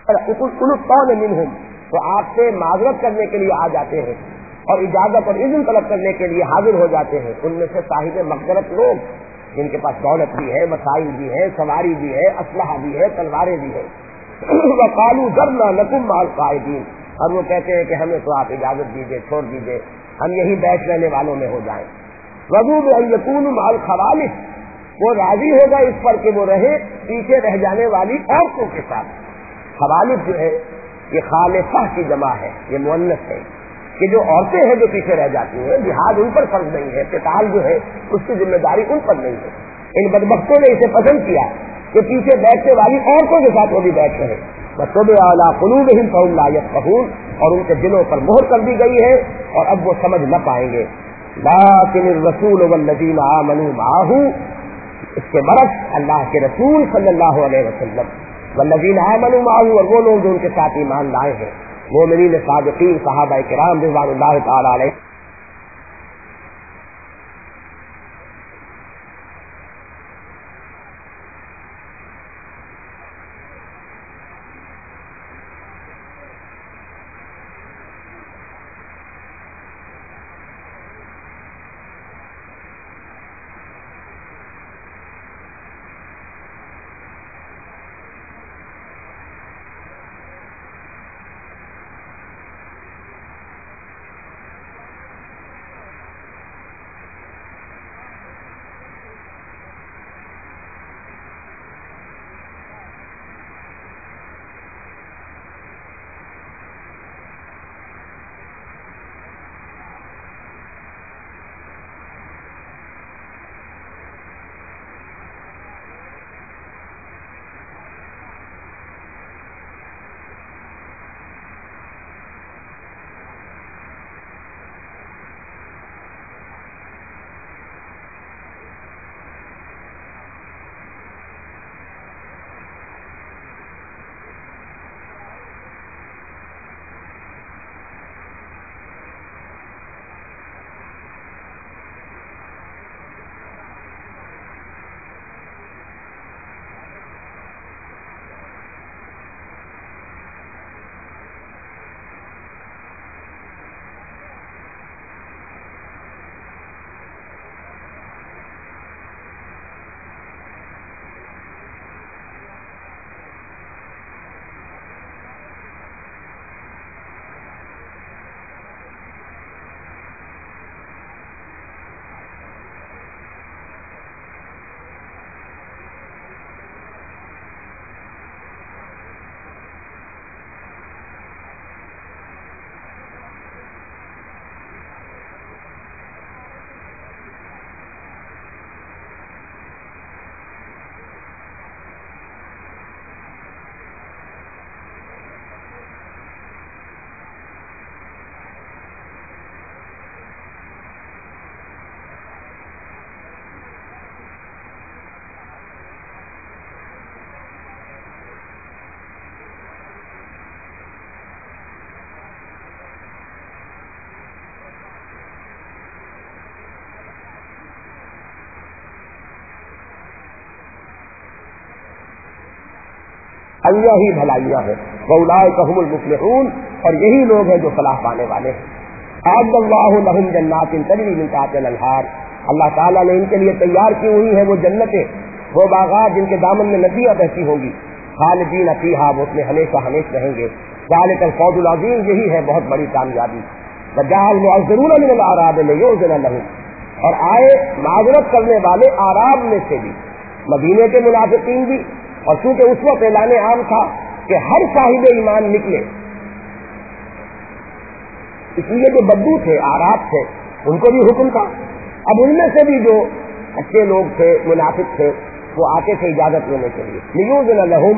منہم، تو آپ سے معذرت کرنے کے لیے آ جاتے ہیں اور اجازت اور اذن طلب کرنے کے لیے حاضر ہو جاتے ہیں ان میں سے صاحب مغفرت لوگ جن کے پاس دولت بھی ہے، وسائل بھی ہے، سواری بھی ہے، اسلحہ بھی ہے، تلواریں بھی ہے. وقالوا ذرنا نکن مع القاعدین، اور وہ کہتے ہیں کہ ہمیں تو آپ اجازت دیجیے، چھوڑ دیجیے، ہم یہی بیٹھ رہنے والوں میں ہو جائیں. رضوا بأن يكونوا مع الخوالف، وہ راضی ہوگا اس پر کہ وہ رہے پیچھے رہ جانے والی عورتوں کے ساتھ. خوالف جو ہے یہ خالفہ کی جمع ہے، یہ مؤنث ہے کہ جو عورتیں ہیں جو پیچھے رہ جاتی ہیں، جہاد ان پر فرض نہیں ہے، قتال جو ہے اس کی ذمہ داری ان پر نہیں ہے. ان بدبختوں نے اسے پسند کیا کہ پیچھے بیٹھنے والی عورتوں کے ساتھ وہ بھی بیٹھ رہے. وَطُبِعَ عَلَىٰ قُلُوبِهِمْ فَهُمْ لَا يَفْقَهُونَ، اور ان کے دلوں پر مہر کر دی گئی ہے اور اب وہ سمجھ نہ پائیں گے. لَٰكِنِ الرَّسُولُ وَالَّذِينَ آمَنُوا مَعَهُ، اس کے برعکس اللہ کے رسول صلی اللہ علیہ وسلم، والذین آمنوا معه، اور وہ لوگ جو ان کے ساتھ ایمان لائے ہیں، مومنین صادقین صحابہ کرام رضوان اللہ تعالی علیہ. اللہ ہی بھلائیاں ہیں. وَأُولَٰئِكَ هُمُ الْمُفْلِحُونَ، اور یہی لوگ ہیں جو فلاح پانے والے ہیں. أَعَدَّ اللَّهُ لَهُمْ جَنَّاتٍ تَجْرِي مِن تَحْتِهَا الْأَنْهَارُ، اللہ تعالیٰ نے ان کے لیے تیار کی ہوئی ہیں وہ جنتیں، وہ باغات جن کے دامن میں ندیاں بہتی ہوں گی. خالدین فیہا، وہ اس میں ہمیشہ ہمیشہ رہیں گے. ذالک الفوز العظیم، یہی ہے بہت بڑی کامیابی. وجاء المعذرون من الاعراب لیؤذن لهم، اور آئے معذرت کرنے والے اعراب میں سے بھی، مدینے کے منافقین بھی، اور چونکہ اس وقت اعلان عام تھا کہ ہر صاحب ایمان نکلے، اس لیے جو بدو تھے، اعراب تھے، ان کو بھی حکم تھا. اب ان میں سے بھی جو اچھے لوگ تھے، منافق تھے، وہ آتے تھے اجازت لینے کے لیے. لیؤذن لهم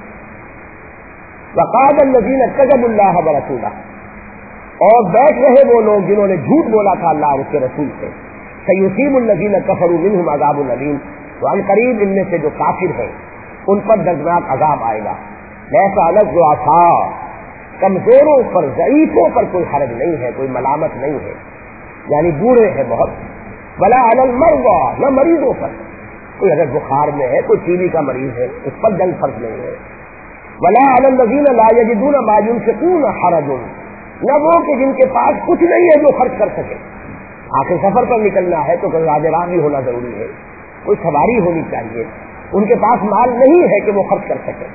وقال الذين كذبوا الله ورسوله، اور بیٹھ رہے وہ لوگ جنہوں نے جھوٹ بولا تھا اللہ اور اس کے رسول سے. سيصيب الذين كفروا منهم عذاب أليم، تو ان قریب ان میں سے جو کافر ہیں ان پر دردناک عذاب آئے گا. ليس على الضعفاء، کمزوروں پر، ضعیفوں پر کوئی حرج نہیں ہے، کوئی ملامت نہیں ہے، یعنی بوڑھے ہیں بہت. ولا على المرضى، نہ مریضوں پر، کوئی اگر بخار میں ہے، کوئی ٹی بی کا مریض ہے، اس پر جنگ فرض نہیں ہے. ولا علی الذین لا یجدون ما ينفقون حرج، نہ وہ کہ جن کے پاس کچھ نہیں ہے جو خرچ کر سکے. آخر سفر پر نکلنا ہے تو کوئی راہ بھی ہونا ضروری ہے، کوئی سواری ہونی چاہیے. ان کے پاس مال نہیں ہے کہ وہ خرچ کر سکے.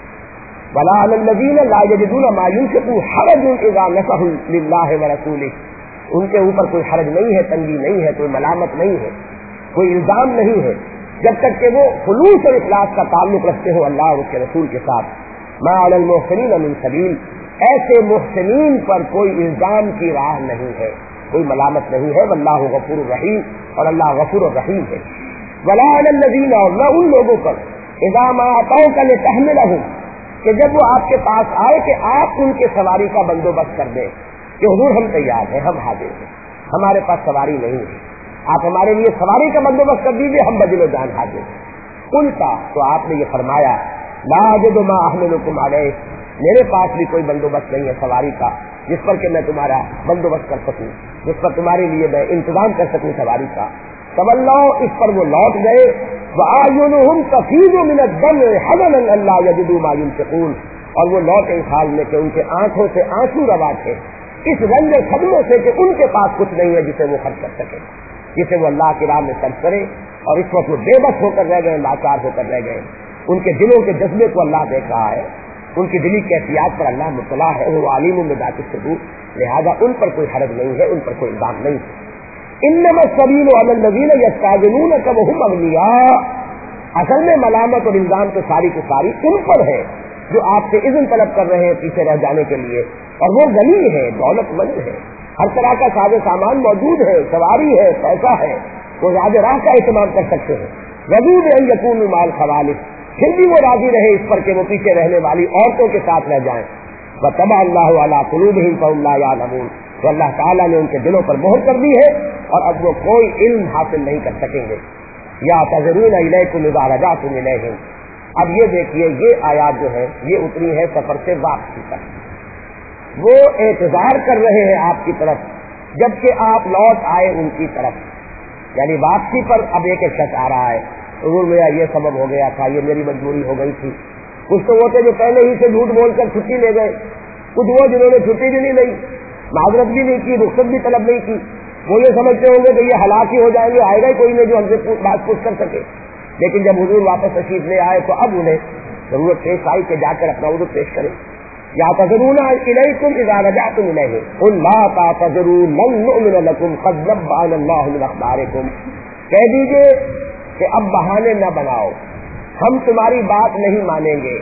ولا علی الذین لا یجدون ما ينفقون حرج اذا نصحوا للہ ورسولہ، ان کے اوپر کوئی حرج نہیں ہے، تنگی نہیں ہے، کوئی ملامت نہیں ہے، کوئی الزام نہیں ہے، جب تک کہ وہ خلوص اور اخلاص کا تعلق رکھتے ہو اللہ اور اس کے رسول کے ساتھ. ما علی المحسنین من سبیل، ایسے محسنین پر کوئی الزام کی راہ نہیں ہے، کوئی ملامت نہیں ہے. واللہ غفور الرحیم، اور اللہ غفور الرحیم ہے. ولا علی الذین، اور نہ ان لوگوں پر اذا ما اتوک لتحملہم، کہ جب وہ آپ کے پاس آئے کہ آپ ان کے سواری کا بندوبست کر دیں کہ حضور ہم تیار ہیں، ہم حاضر ہیں، ہمارے پاس سواری نہیں ہے، آپ ہمارے لیے سواری کا بندوبست کر دیجیے، ہم بدل و جان حاضر ہیں. قلتا، تو آپ نے یہ فرمایا لا اجد ما احملکم علیہ، میرے پاس بھی کوئی بندوبست نہیں ہے سواری کا جس پر کہ میں تمہارا بندوبست کر سکوں، جس پر تمہارے لیے میں انتظام کر سکوں سواری کا. تولوا، اس پر وہ لوٹ گئے. وَأَعْيُنُهُمْ تَفِيضُ مِنَ الدَّمْعِ حَزَنًا أَلَّا يَجِدُوا مَا يُنْفِقُونَ، اور وہ لوٹے اس حال میں کہ ان کے آنکھوں سے آنسو روا تھے اس رنج صدموں سے کہ ان کے پاس کچھ نہیں ہے جسے وہ خرچ کر سکے، جسے وہ اللہ کی راہ میں خرچ کرے. اور اس وقت وہ بے بس ہو کر رہ گئے، لاچار ہو کر رہ گئے. ان کے دلوں کے جذبے کو اللہ دیکھ رہا ہے، ان کی دلی کیفیات پر اللہ مطلع ہے، وہ علیم بذات الصدور، لہذا ان پر کوئی حرج نہیں ہے، ان پر کوئی الزام نہیں ہے. انما السبیل علی الذین یستأذنونک وهم اغنیاء، اصل میں ملامت اور الزام تو ساری کی ساری ان پر ہے جو آپ سے اذن طلب کر رہے ہیں پیچھے رہ جانے کے لیے، اور وہ غنی ہے، دولت مند ہے، ہر طرح کا ساز و سامان موجود ہے، سواری ہے، پیسہ ہے، وہ زیادہ راہ کا اہتمام کر سکتے ہیں. رضوا بأن یکونوا مع الخوالف، پھر بھی وہ راضی رہے اس پر کہ وہ پیچھے رہنے والی عورتوں کے ساتھ رہ جائیں. وطبع اللہ علی قلوبہم فہم لا یعلمون، تو اللہ تعالیٰ نے ان کے دلوں پر مہر کر دی ہے اور اب وہ کوئی علم حاصل نہیں کر سکیں گے. یعتذرون الیکم اذا رجعتم الیہم، اب یہ دیکھیے یہ آیات جو ہے یہ اتری ہے سفر سے واپسی پر. وہ اعتذار کر رہے ہیں آپ کی طرف جبکہ آپ لوٹ آئے ان کی طرف، یعنی واپسی پر اب ایک شخص آ رہا ہے، حضور میرا یہ سبب ہو گیا تھا، یہ میری مجبوری ہو گئی تھی. کچھ تو وہ تھے جو پہلے ہی سے جھوٹ بول کر چھٹی لے گئے، کچھ وہ جنہوں نے چھٹی بھی نہیں لی، معذرت بھی نہیں کی، رخصت بھی طلب نہیں کی. وہ یہ سمجھتے ہوں گے کہ یہ ہلاک ہی ہو جائیں گے، آئے گا ہی کوئی نہیں جو ہم سے بات پوچھ کر سکے. لیکن جب حضور واپس تشریف لے آئے تو اب انہیں ضرورت پیش آئی کہ جا کر اپنا عذر پیش کریں. یعتذرون الیکم اذا رجعتم الیہم قل لا تعتذروا لن نؤمن لکم قد نبأنا اللہ من اخبارکم، کہہ دیجئے کہ اب بہانے نہ بناؤ، ہم تمہاری بات نہیں مانیں گے،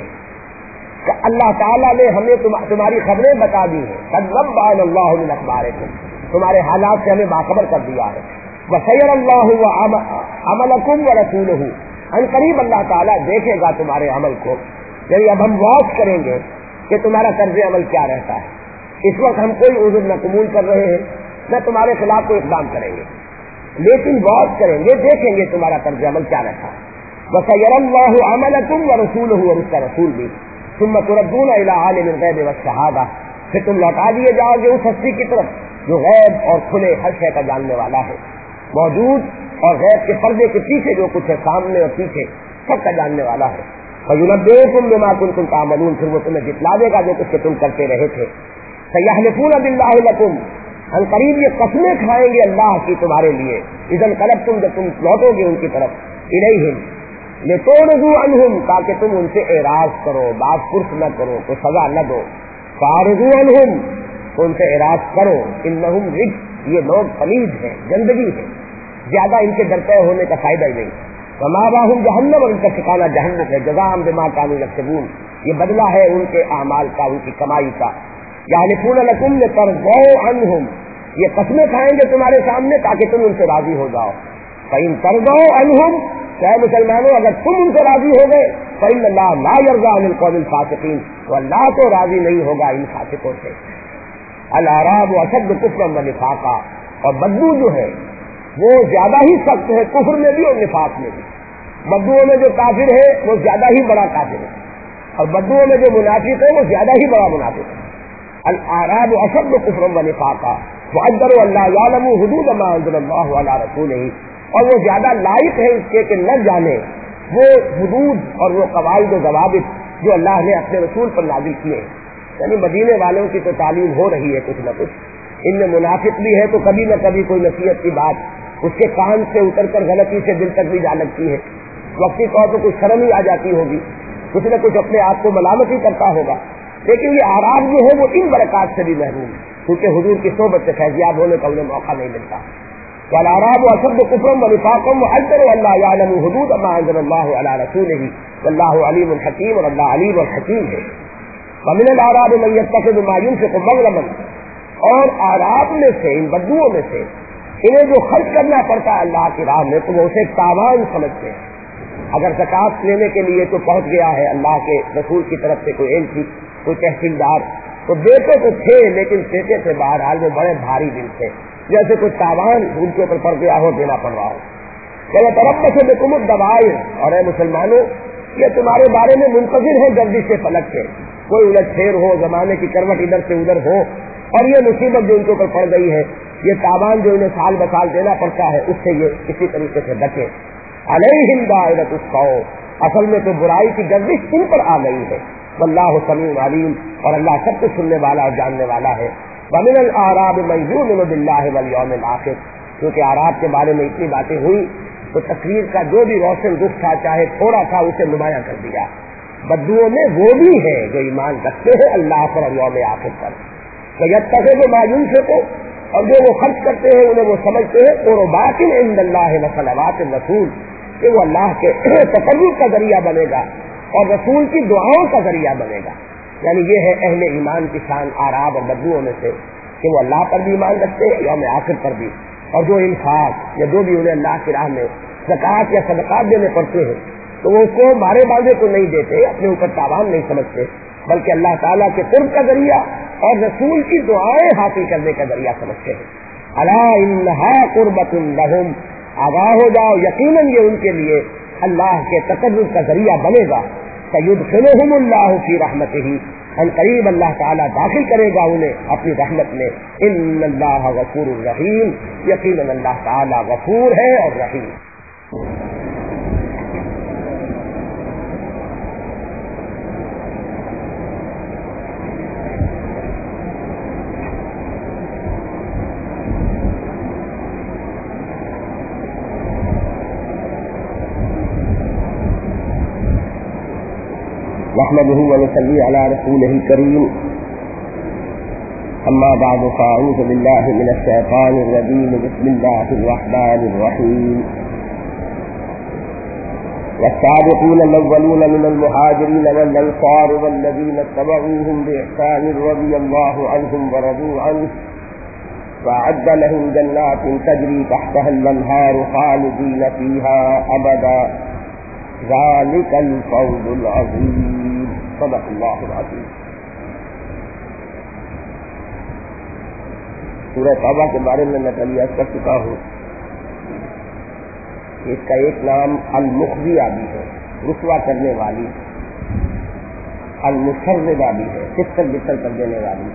کہ اللہ تعالیٰ نے ہمیں تمہاری خبریں بتا دی ہیں. قد نبأنا اللہ من اخبارکم، تمہارے حالات سے ہمیں باخبر کر دیا ہے. وسیر اللہ عملکم ورسولہ، ان قریب اللہ تعالیٰ دیکھے گا تمہارے عمل کو. یعنی اب ہم واچ کریں گے کہ تمہارا طرز عمل کیا رہتا ہے. اس وقت ہم کوئی عذر نہ قبول کر رہے ہیں، نہ تمہارے خلاف کوئی اقدام کریں گے، لیکن واچ کریں گے، دیکھیں گے تمہارا طرز عمل کیا رہتا ہے. وسیر اللہ عملکم ورسولہ، اور اس کا رسول بھی. ثم تردون الی عالم الغیب والشہادہ، پھر تم لوٹا دیے جاؤ گے اس ہستی کی طرف جو غیب اور کھلے ہر شے کا جاننے والا ہے، موجود اور غیب کے پردے کے پیچھے جو کچھ ہے، سامنے اور پیچھے سب کا جاننے والا ہے. فَيُنَبِّئُكُم بِمَا كُنتُمْ تَعْمَلُونَ، پھر وہ تمہیں جتلا دے گا جو کچھ کہ تم کرتے رہے تھے. سَيَحْلِفُونَ بِاللَّهِ لَكُمْ، ان قریب یہ قسمیں کھائیں گے اللہ کی تمہارے لیے. اذا انقلبتم، جب تم لوٹو گے ان کی طرف، الیہم لتعرضوا عنہم، تاکہ تم ان سے اعراض کرو، باز پرس نہ کرو، کوئی سزا نہ دو. فاعرضوا عنہم، تو ان سے اعراض کرو. انہم رجس، یہ لوگ پلید ہیں، گندگی ہے، زیادہ ان کے درپے ہونے کا فائدہ ہی نہیں. ومأواہم جہنم، اور ان کا ٹھکانہ جہنم ہے. جزاء بما كانوا یکسبون، یہ بدلہ ہے ان کے اعمال کا، ان کی کمائی کا. یحلفون لکم لترضوا عنہم، یہ قسمیں کھائیں گے تمہارے سامنے تاکہ تم ان سے راضی ہو جاؤ. فإن ترضوا عنہم، اے مسلمانوں اگر تم ان سے راضی ہو گئے، فإن اللہ لا يرضى عن القوم الفاسقین، تو اللہ تو راضی نہیں ہوگا ان فاسقوں سے. الاعراب اشد کفرا ونفاقا، اور بدو جو ہے وہ زیادہ ہی سخت ہے کفر میں بھی اور نفاق میں بھی. بدوؤں میں جو کافر ہے وہ زیادہ ہی بڑا کافر ہے، اور بدوؤں میں جو منافق ہے وہ زیادہ ہی بڑا منافق ہے. الاعراب اشد کفرا ونفاقا واجدر اللہ یعلم حدود ما انزل اللہ علی رسولہ، اور وہ زیادہ لائق ہے اس کے کہ نہ جانے وہ حدود اور وہ قواعد و ضوابط جو اللہ نے اپنے رسول پر نازل کیے ہیں. یعنی مدینے والوں کی تو تعلیم ہو رہی ہے کچھ نہ کچھ. ان میں منافق بھی ہے تو کبھی نہ کبھی کوئی نصیحت کی بات اس کے کان سے اتر کر غلطی سے دل تک بھی جا لگتی ہے. وقتی طور پر کچھ شرم ہی آ جاتی ہوگی, کچھ نہ کچھ اپنے آپ کو ملامت ہی کرتا ہوگا. لیکن یہ اعراب جو ہے وہ ان برکات سے بھی محروم ہے, کیونکہ حضور کی صحبت سے فیضیاب ہونے کا انہیں موقع نہیں ملتا. والاعراب اشد کفرا ونفاقا واجدر الا يعلموا حدود ما انزل الله على رسوله والله علیم حکیم, اور اللہ علیم اور حکیم ہے. ومن الاعراب من يتخذ ما ينفق مغرما, اور اعراب میں سے, ان بدوؤں میں سے انہیں جو خرچ کرنا پڑتا ہے اللہ کی راہ میں تو وہ اسے تاوان سمجھتے ہیں. اگر زکات لینے کے لیے تو پہنچ گیا ہے اللہ کے رسول کی طرف سے کوئی ایلچی, کوئی تحصیلدار, تو دیتے تو تھے لیکن دیتے تھے بہرحال وہ بڑے بھاری دل تھے, جیسے کوئی تاوان ان کے اوپر پڑ گیا ہو, دینا پڑ رہا ہو. کہ تربص بكم الدوائر, اور اے مسلمانوں یہ تمہارے بارے میں منتظر ہے گردش سے فلک کے, کوئی الٹ پھیر ہو, زمانے کی کروٹ ادھر سے ادھر ہو, اور یہ مصیبت جو ان کے اوپر پڑ گئی ہے, یہ تاوان جو انہیں سال بسال دینا پڑتا ہے, اس سے یہ کسی طریقے سے بچے. علیہم دائرۃ السوء, اصل میں تو برائی کی گردش ان پر آ گئی ہے. واللہ سمیع علیم, اور اللہ سب کچھ سننے والا اور جاننے والا ہے. ومن الاعراب من یؤمن باللہ والیوم الآخر, کیونکہ اعراب کے بارے میں اتنی باتیں ہوئی تو تصویر کا جو بھی روشن رخ تھا, چاہے تھوڑا تھا, اسے نمایاں کر دیا. بدوؤں میں وہ بھی ہے جو ایمان رکھتے ہیں اللہ پر اور یوم آخر پر. تو یتخذ ما ينفق, اور جو وہ خرچ کرتے ہیں انہیں وہ سمجھتے ہیں قربات عند اللہ وصلوات الرسول, کہ وہ اللہ کے تقرب کا ذریعہ بنے گا اور رسول کی دعاؤں کا ذریعہ بنے گا. یعنی یہ ہے اہل ایمان کی شان اعراب اور بدوؤں میں سے, کہ وہ اللہ پر بھی ایمان رکھتے ہیں, یوم آخر پر بھی, اور جو انفاق یا جو بھی انہیں اللہ کی راہ میں زکات یا صدقات دینے پڑتے ہیں تو وہ اس کو مارے باندھے کو نہیں دیتے, اپنے اوپر تاوان نہیں سمجھتے, بلکہ اللہ تعالیٰ کے قرب کا ذریعہ اور رسول کی دعائیں حاصل کرنے کا ذریعہ سمجھتے ہیں. الا انہا قربۃ لہم, آگاہ ہو جاؤ یقیناً یہ ان کے لیے اللہ کے تقرب کا ذریعہ بنے گا. سیدخلہم اللہ فی رحمتہ, ان قریب اللہ تعالیٰ داخل کرے گا انہیں اپنی رحمت میں. ان اللہ غفور الرحیم, یقیناً اللہ تعالیٰ غفور ہے اور رحیم. نحمده ونصلي على رسوله الكريم. أما بعد فأعوذ بالله من الشيطان الرجيم. بسم الله الرحمن الرحيم. والسابقون الأولون من المهاجرين والأنصار والذين اتبعوهم بإحسان رضي الله عنهم ورضوا عنه وأعد لهم جنات تجري تحتها الأنهار خالدين فيها أبدا ذلك الفوز العظيم. صدق اللہ العظیم. سورہ توبہ کے بارے میں میں پہلے کر چکا ہوں. اس کا ایک نام المخزیہ بھی ہے, رسوا کرنے والی, المشربہ بھی ہے, چتر بتر کر دینے والی.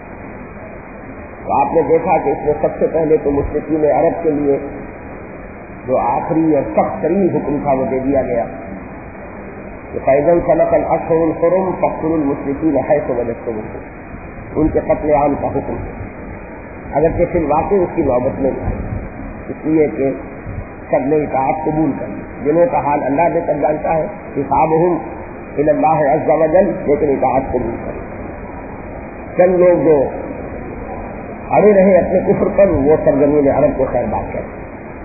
تو آپ نے دیکھا کہ اس میں سب سے پہلے تو مشرکین عرب کے لیے جو آخری اور سخت ترین حکم تھا وہ دے دیا گیا کہ فَإِذَا انْسَلَخَ الْأَشْهُرُ الْحُرُمُ فَاقْتُلُوا الْمُشْرِكِينَ حَيْثُ وَجَدتُّمُوهُمْ, ان کے قتل عام کا حکم ہے. اگرچہ پھر واقعی اس کی نوبت میں آئی, اس لیے کہ سب نے اطاعت قبول کر لی. جنہوں کا حال اللہ نے کر جانتا ہے, حسابہم الی اللہ عز وجل, لیکن اطاعت قبول کر لی. چند لوگ جو اڑے رہے اپنے کفر پر, وہ سرزمین عرب کو خیر بات کرتے.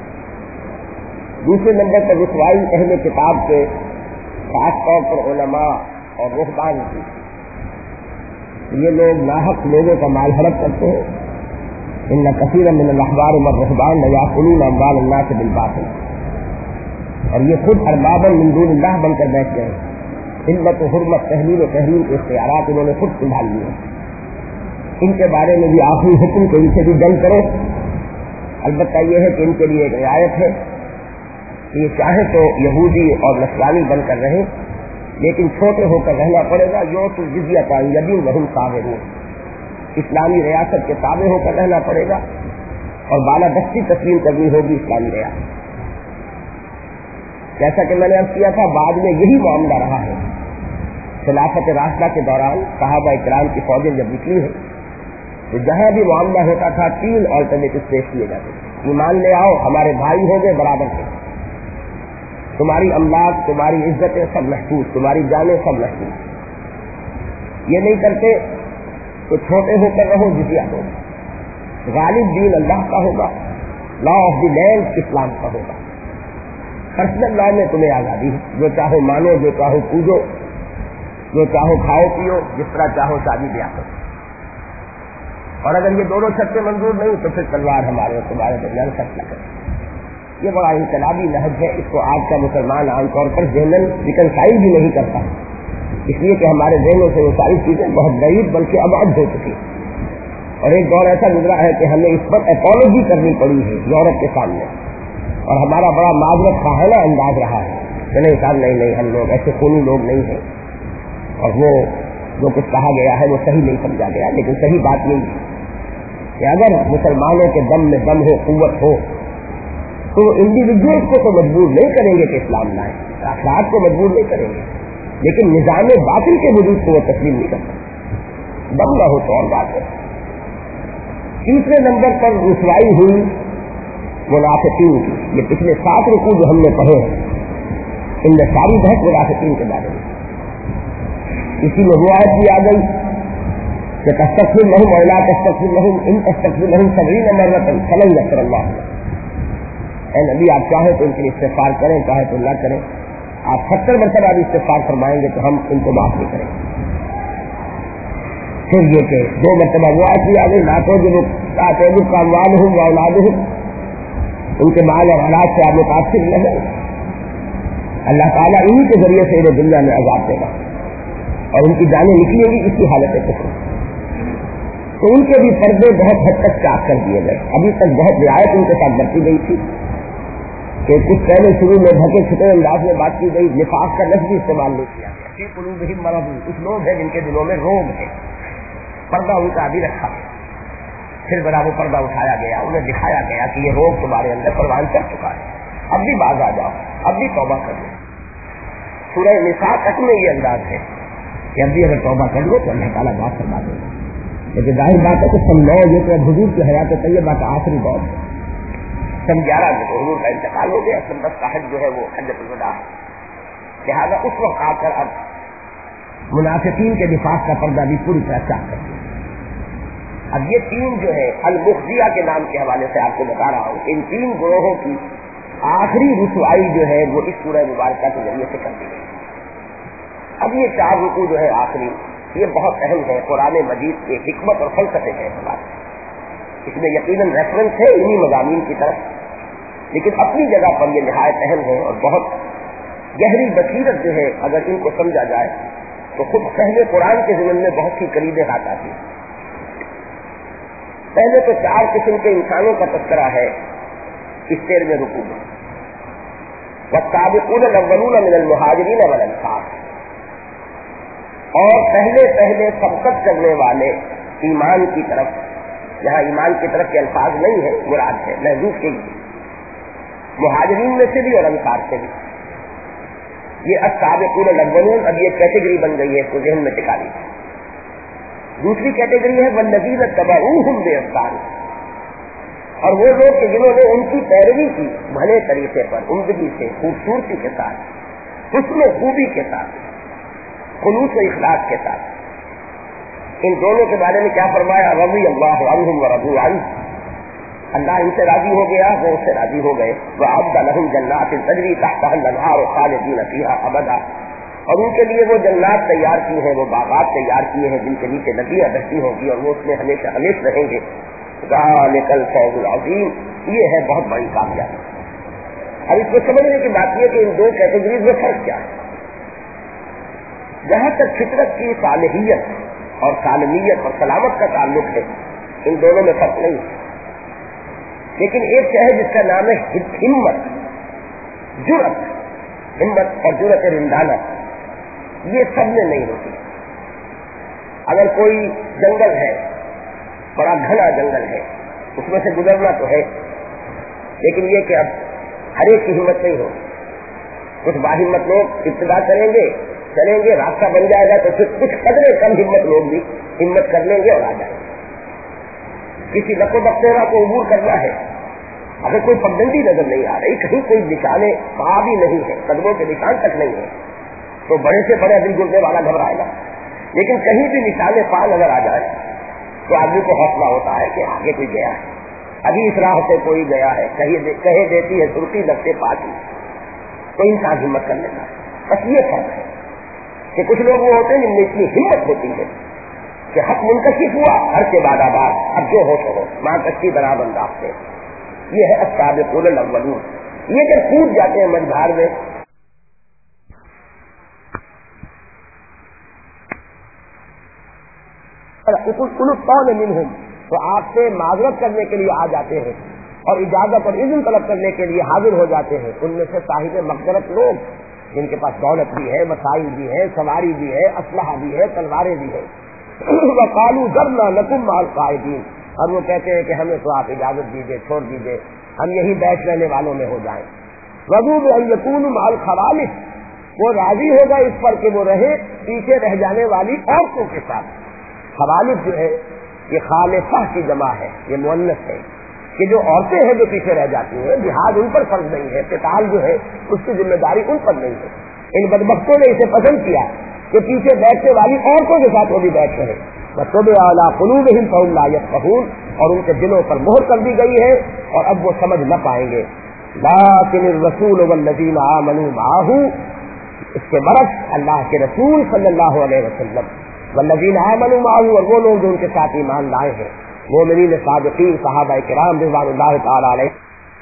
دوسرے نمبر پر رسوائی اہل کتاب کے, خاص طور پر علماء اور رہبان کی. یہ لوگ ناحق لوگوں کا مال ہڑپ کرتے ہیں. ان کثیرا من الاحبار والرهبان یاکلون اموال الناس بالباطل, اور یہ خود اربابا من دون اللہ بن کر بیٹھ گئے. علت و حرمت, تحلیل و تحریم کے اختیارات انہوں نے خود سنبھال لیے. ان کے بارے میں بھی آخری حکم کہ ان سے بھی جنگ کرو. البتہ یہ ہے کہ ان کے لیے ایک رعایت ہے, یہ چاہے تو یہودی اور نصرانی بن کر رہیں, لیکن چھوٹے ہو کر رہنا پڑے گا. یوت الجزیہ کا یدین وہم صابرون, اسلامی ریاست کے تابع ہو کر رہنا پڑے گا اور بالادستی تسلیم کرنی ہوگی اسلامی ریاست. جیسا کہ میں نے عرض کیا تھا, بعد میں یہی معاملہ رہا ہے خلافت راشدہ کے دوران صحابہ کرام کی فوجیں جب نکلی ہیں تو جہاں بھی معاملہ ہوتا تھا 3 آلٹرنیٹو پیش کیے جاتے تھے. ایمان لے آؤ، ہمارے بھائی ہو گئے برابر کے، تمہاری املاک، تمہاری عزتیں سب محفوظ، تمہاری جانیں سب محفوظ. یہ نہیں کرتے تو چھوٹے ہو کر رہو، جزیہ دو. غالب دین اللہ کا ہوگا، لا آف دی لینڈ اسلام کا ہوگا. پرسنل لا میں تمہیں آزادی ہے، جو چاہو مانو، جو چاہو پوجو، جو چاہو کھاؤ پیو، جس طرح چاہو شادی بیاہ کرو. اور اگر یہ دونوں شرطیں منظور نہیں تو پھر تلوار ہمارے اور تمہارے درمیان فیصلہ کرے. یہ بڑا انقلابی نہج ہے. اس کو آج کا مسلمان عام طور پر ذہناً ریکنسائل بھی نہیں کرتا، اس لیے کہ ہمارے ذہنوں سے وہ ساری چیزیں بہت بعید بلکہ ابعد ہو چکی. اور ایک دور ایسا گزرا ہے کہ ہمیں اس پر اپالوجی کرنی پڑی ہے یورپ کے سامنے، اور ہمارا بڑا معذرت خواہانہ انداز رہا ہے کہ نہیں صاحب، نہیں ہم لوگ ایسے خونی لوگ نہیں ہیں، اور وہ جو کچھ کہا گیا ہے وہ صحیح نہیں سمجھا گیا. لیکن صحیح بات نہیں ہے کہ اگر مسلمانوں کے دم میں دم ہو، قوت ہو، تو انڈیویجولس کو تو مجبور نہیں کریں گے کہ اسلام لائیں، افراد کو مجبور نہیں کریں گے، لیکن نظام باطل کے وجود کو وہ تسلیم نہیں کر سکتے. دم نہ ہو تو اور بات ہے. تیسرے نمبر پر رسوائی ہوئی منافقین کی. یہ پچھلے 7 رکوع جو ہم نے پڑھے ہیں ان میں ساری بحث منافقین کے بارے میں. اسی میں وہ آیت بھی آ گئی کہ تستغفر لهم اور لا تستغفر لهم ان تستغفر لهم 70 مرة فلن يغفر الله. اے نبی، آپ چاہیں تو ان کے لیے استغفار کریں، چاہے تو نہ کریں. آپ 70 مرتبہ بھی استغفار فرمائیں گے تو ہم ان کو معاف نہیں کریں گے. پھر یہ کہ 2 مرتبہ وہ آیت بھی آ گئی، لا تعجبك أموالهم وأولادهم، ان کے مال اور اولاد سے آپ متاثر نہ ہو. اللہ تعالیٰ انہی کے ذریعے سے انہیں دنیا میں عذاب دے گا اور ان کی جانیں نکلیں گی اسی حالت کفر. تو ان کے بھی پردے بہت حد تک چاک کر دیے گئے. ابھی تک بہت رعایت ان کے ساتھ برتی گئی تھی کہ کچھ پہلے شروع میں ڈھکے چھپے انداز میں بات کی گئی. نفاق کا لفظ بھی استعمال نہیں کیا گیا. فی قلوبہم مرض، کچھ لوگ ہیں جن کے دلوں میں روگ ہے. پردہ ان کا ابھی رکھا. پھر بڑا وہ پردہ اٹھایا گیا، انہیں دکھایا گیا کہ یہ روگ تمہارے اندر پروان چڑھ چکا ہے، اب بھی باز آ جاؤ، اب بھی توبہ کر لو. سورہ نساء تک میں یہ انداز ہے کہ اب بھی اگر توبہ کر لو تو اللہ تعالیٰ بات فرما دے گا. لیکن ظاہر بات ہے کہ سمجھو یہ تو حضور کی حیات طیبہ کا آخری دور ہے. 11 میں حضور کا انتقال ہو گیا. 10 کا حج جو ہے وہ حجۃ الوداع ہے. لہٰذا اس وقت آ کر اب منافقین کے نفاق کا پردہ بھی پوری طرح چاک کر دیا. اب یہ 3 جو ہے المخزیہ کے نام کے حوالے سے آپ کو بتا رہا ہوں، ان 3 گروہوں کی آخری رسوائی جو ہے وہ اس سورہ مبارکہ کے ذریعے سے کر دی گئی. اب یہ 4 رکوع جو ہے آخری، یہ بہت اہم ہے قرآن مجید کے حکمت اور فلسفے کے اعتبار سے. اس میں یقیناً ریفرنس ہے انہی مضامین کی طرف، لیکن اپنی جگہ پر یہ نہایت اہم ہے اور بہت گہری بصیرت جو ہے اگر ان کو سمجھا جائے تو خود پہلے قرآن کے ضمن میں بہت سی کلیدیں ہاتھ آتی ہیں. پہلے تو 4 قسم کے انسانوں کا تذکرہ ہے اس 13ویں رکوع میں. والسابقون الاولون من المہاجرین والانصار، اور پہلے سبقت کرنے والے ایمان کی طرف. یہاں ایمان کی طرف کے الفاظ نہیں ہے، مراد ہے محذوف کے مہاجرین میں سے بھی اور انصار سے بھی. یہ السابقون الاولون اب یہ کیٹیگری بن گئی ہے، اس کو ذہن میں ٹکا لیجیے. دوسری کیٹیگری ہے والذین اتبعوہم بإحسان، اور وہ لوگ کہ جنہوں نے ان کی پیروی کی بھلے طریقے پر، عمدگی سے، خوبصورتی کے ساتھ، حسن خوبی کے ساتھ، خلوص و اخلاص کے ساتھ. ان دونوں کے بارے میں کیا فرمایا؟ رضی اللہ عنہم ورضوا عنہ، اللہ ان سے راضی ہو گیا، وہ اس سے راضی ہو گئے. وأعد لهم جنات تجری تحتها الأنہار خالدین فیہا ابدا، اور ان کے لیے وہ جنات تیار کی ہیں، وہ باغات تیار کیے ہیں جن کے نیچے ندیاں بہتی ہوں گی اور وہ اس میں ہمیشہ ہمیشہ رہیں گے. ذالک الفوز العظیم، یہ ہے بہت بڑی کامیابی. اب اس کو سمجھنے کی بات یہ کہ ان 2 کیٹیگریز میں فرق کیا ہے. جہاں تک فطرت کی صالحیت اور سالمیت اور سلامت کا تعلق ہے ان دونوں میں فرق نہیں ہے. لیکن ایک ہے جس کا نام ہے ہمت، جرأت. ہمت اور جرأت رندانہ یہ سب میں نہیں ہوتی. اگر کوئی جنگل ہے، بڑا گھنا جنگل ہے، اس میں سے گزرنا تو ہے، لیکن یہ کہ اب ہر ایک کی ہمت نہیں ہوگی. کچھ باہمت لوگ ابتدا کریں گے چلیں گے راستہ بن جائے گا تو پھر کچھ قدرے کم ہمت لوگ بھی ہمت کر لیں گے اور آ جائیں گے. کسی لکو بختیرا کو عبور کرنا ہے، اگر کوئی پگڈنڈی نظر نہیں آ رہی، کہیں کوئی نشانے پا بھی نہیں ہے، قدموں کے نشان تک نہیں ہے، تو بڑے سے بڑے دل گرنے والا گھبرائے گا. لیکن کہیں بھی نشانے پا نظر آ جائے تو آدمی کو حوصلہ ہوتا ہے کہ آگے کوئی گیا ہے، ابھی اس راہ سے کوئی گیا ہے، کہے دیتی ہے سرخی لگتے پاتی، تو انسان ہمت کر لیتا ہے. بس یہ فرق ہے کہ کچھ لوگ وہ ہوتے ہیں جن میں اتنی ہمت ہوتی ہے کہ حق منکشف ہوا، ہر کے بعد آباد، اب جو ہو سکو ماں کشتی برابر راستے. یہ ہے السابقون الاولون. یہ جب کود جاتے ہیں مجھار میں منہم، تو آپ سے معذرت کرنے کے لیے آ جاتے ہیں اور اجازت اور اذن طلب کرنے کے لیے حاضر ہو جاتے ہیں ان میں سے صاحب مغفرت لوگ جن کے پاس دولت بھی ہے، وسائل بھی ہے، سواری بھی ہے، اسلحہ بھی ہے، تلواریں بھی ہے. وقالوا ذرنا نکن مع القاعدین، اور وہ کہتے ہیں کہ ہمیں تو آپ اجازت دیجیے، چھوڑ دیجیے، ہم یہی بیٹھ رہنے والوں میں ہو جائیں. رضوا بأن يكونوا مع الخوالف، وہ راضی ہوگا اس پر کہ وہ رہے پیچھے رہ جانے والی عورتوں کے ساتھ. خوالف جو ہے یہ خالفہ کی جمع ہے، یہ مؤنث ہے کہ جو عورتیں ہیں جو پیچھے رہ جاتی ہیں، جہاد ان پر فرض نہیں ہے، قتال جو ہے اس کی ذمہ داری ان پر نہیں ہے. ان بدبختوں نے اسے پسند کیا کہ پیچھے بیٹھنے والی عورتوں کے ساتھ وہ بھی بیٹھ رہے. وَطُبِعَ عَلَىٰ قُلُوبِهِمْ فَهُمْ لَا يَفْقَهُونَ، اور ان کے دلوں پر مہر کر دی گئی ہے اور اب وہ سمجھ نہ پائیں گے. لَٰكِنِ الرَّسُولُ وَالَّذِينَ آمَنُوا مَعَهُ، اس کے برعکس اللہ کے رسول صلی اللہ علیہ وسلم والذین آمنوا معه، اور وہ لوگ جو ان کے ساتھ ایمان لائے ہیں، مومنین صادقین صحابہ کرام رضوان اللہ تعالی علیہ.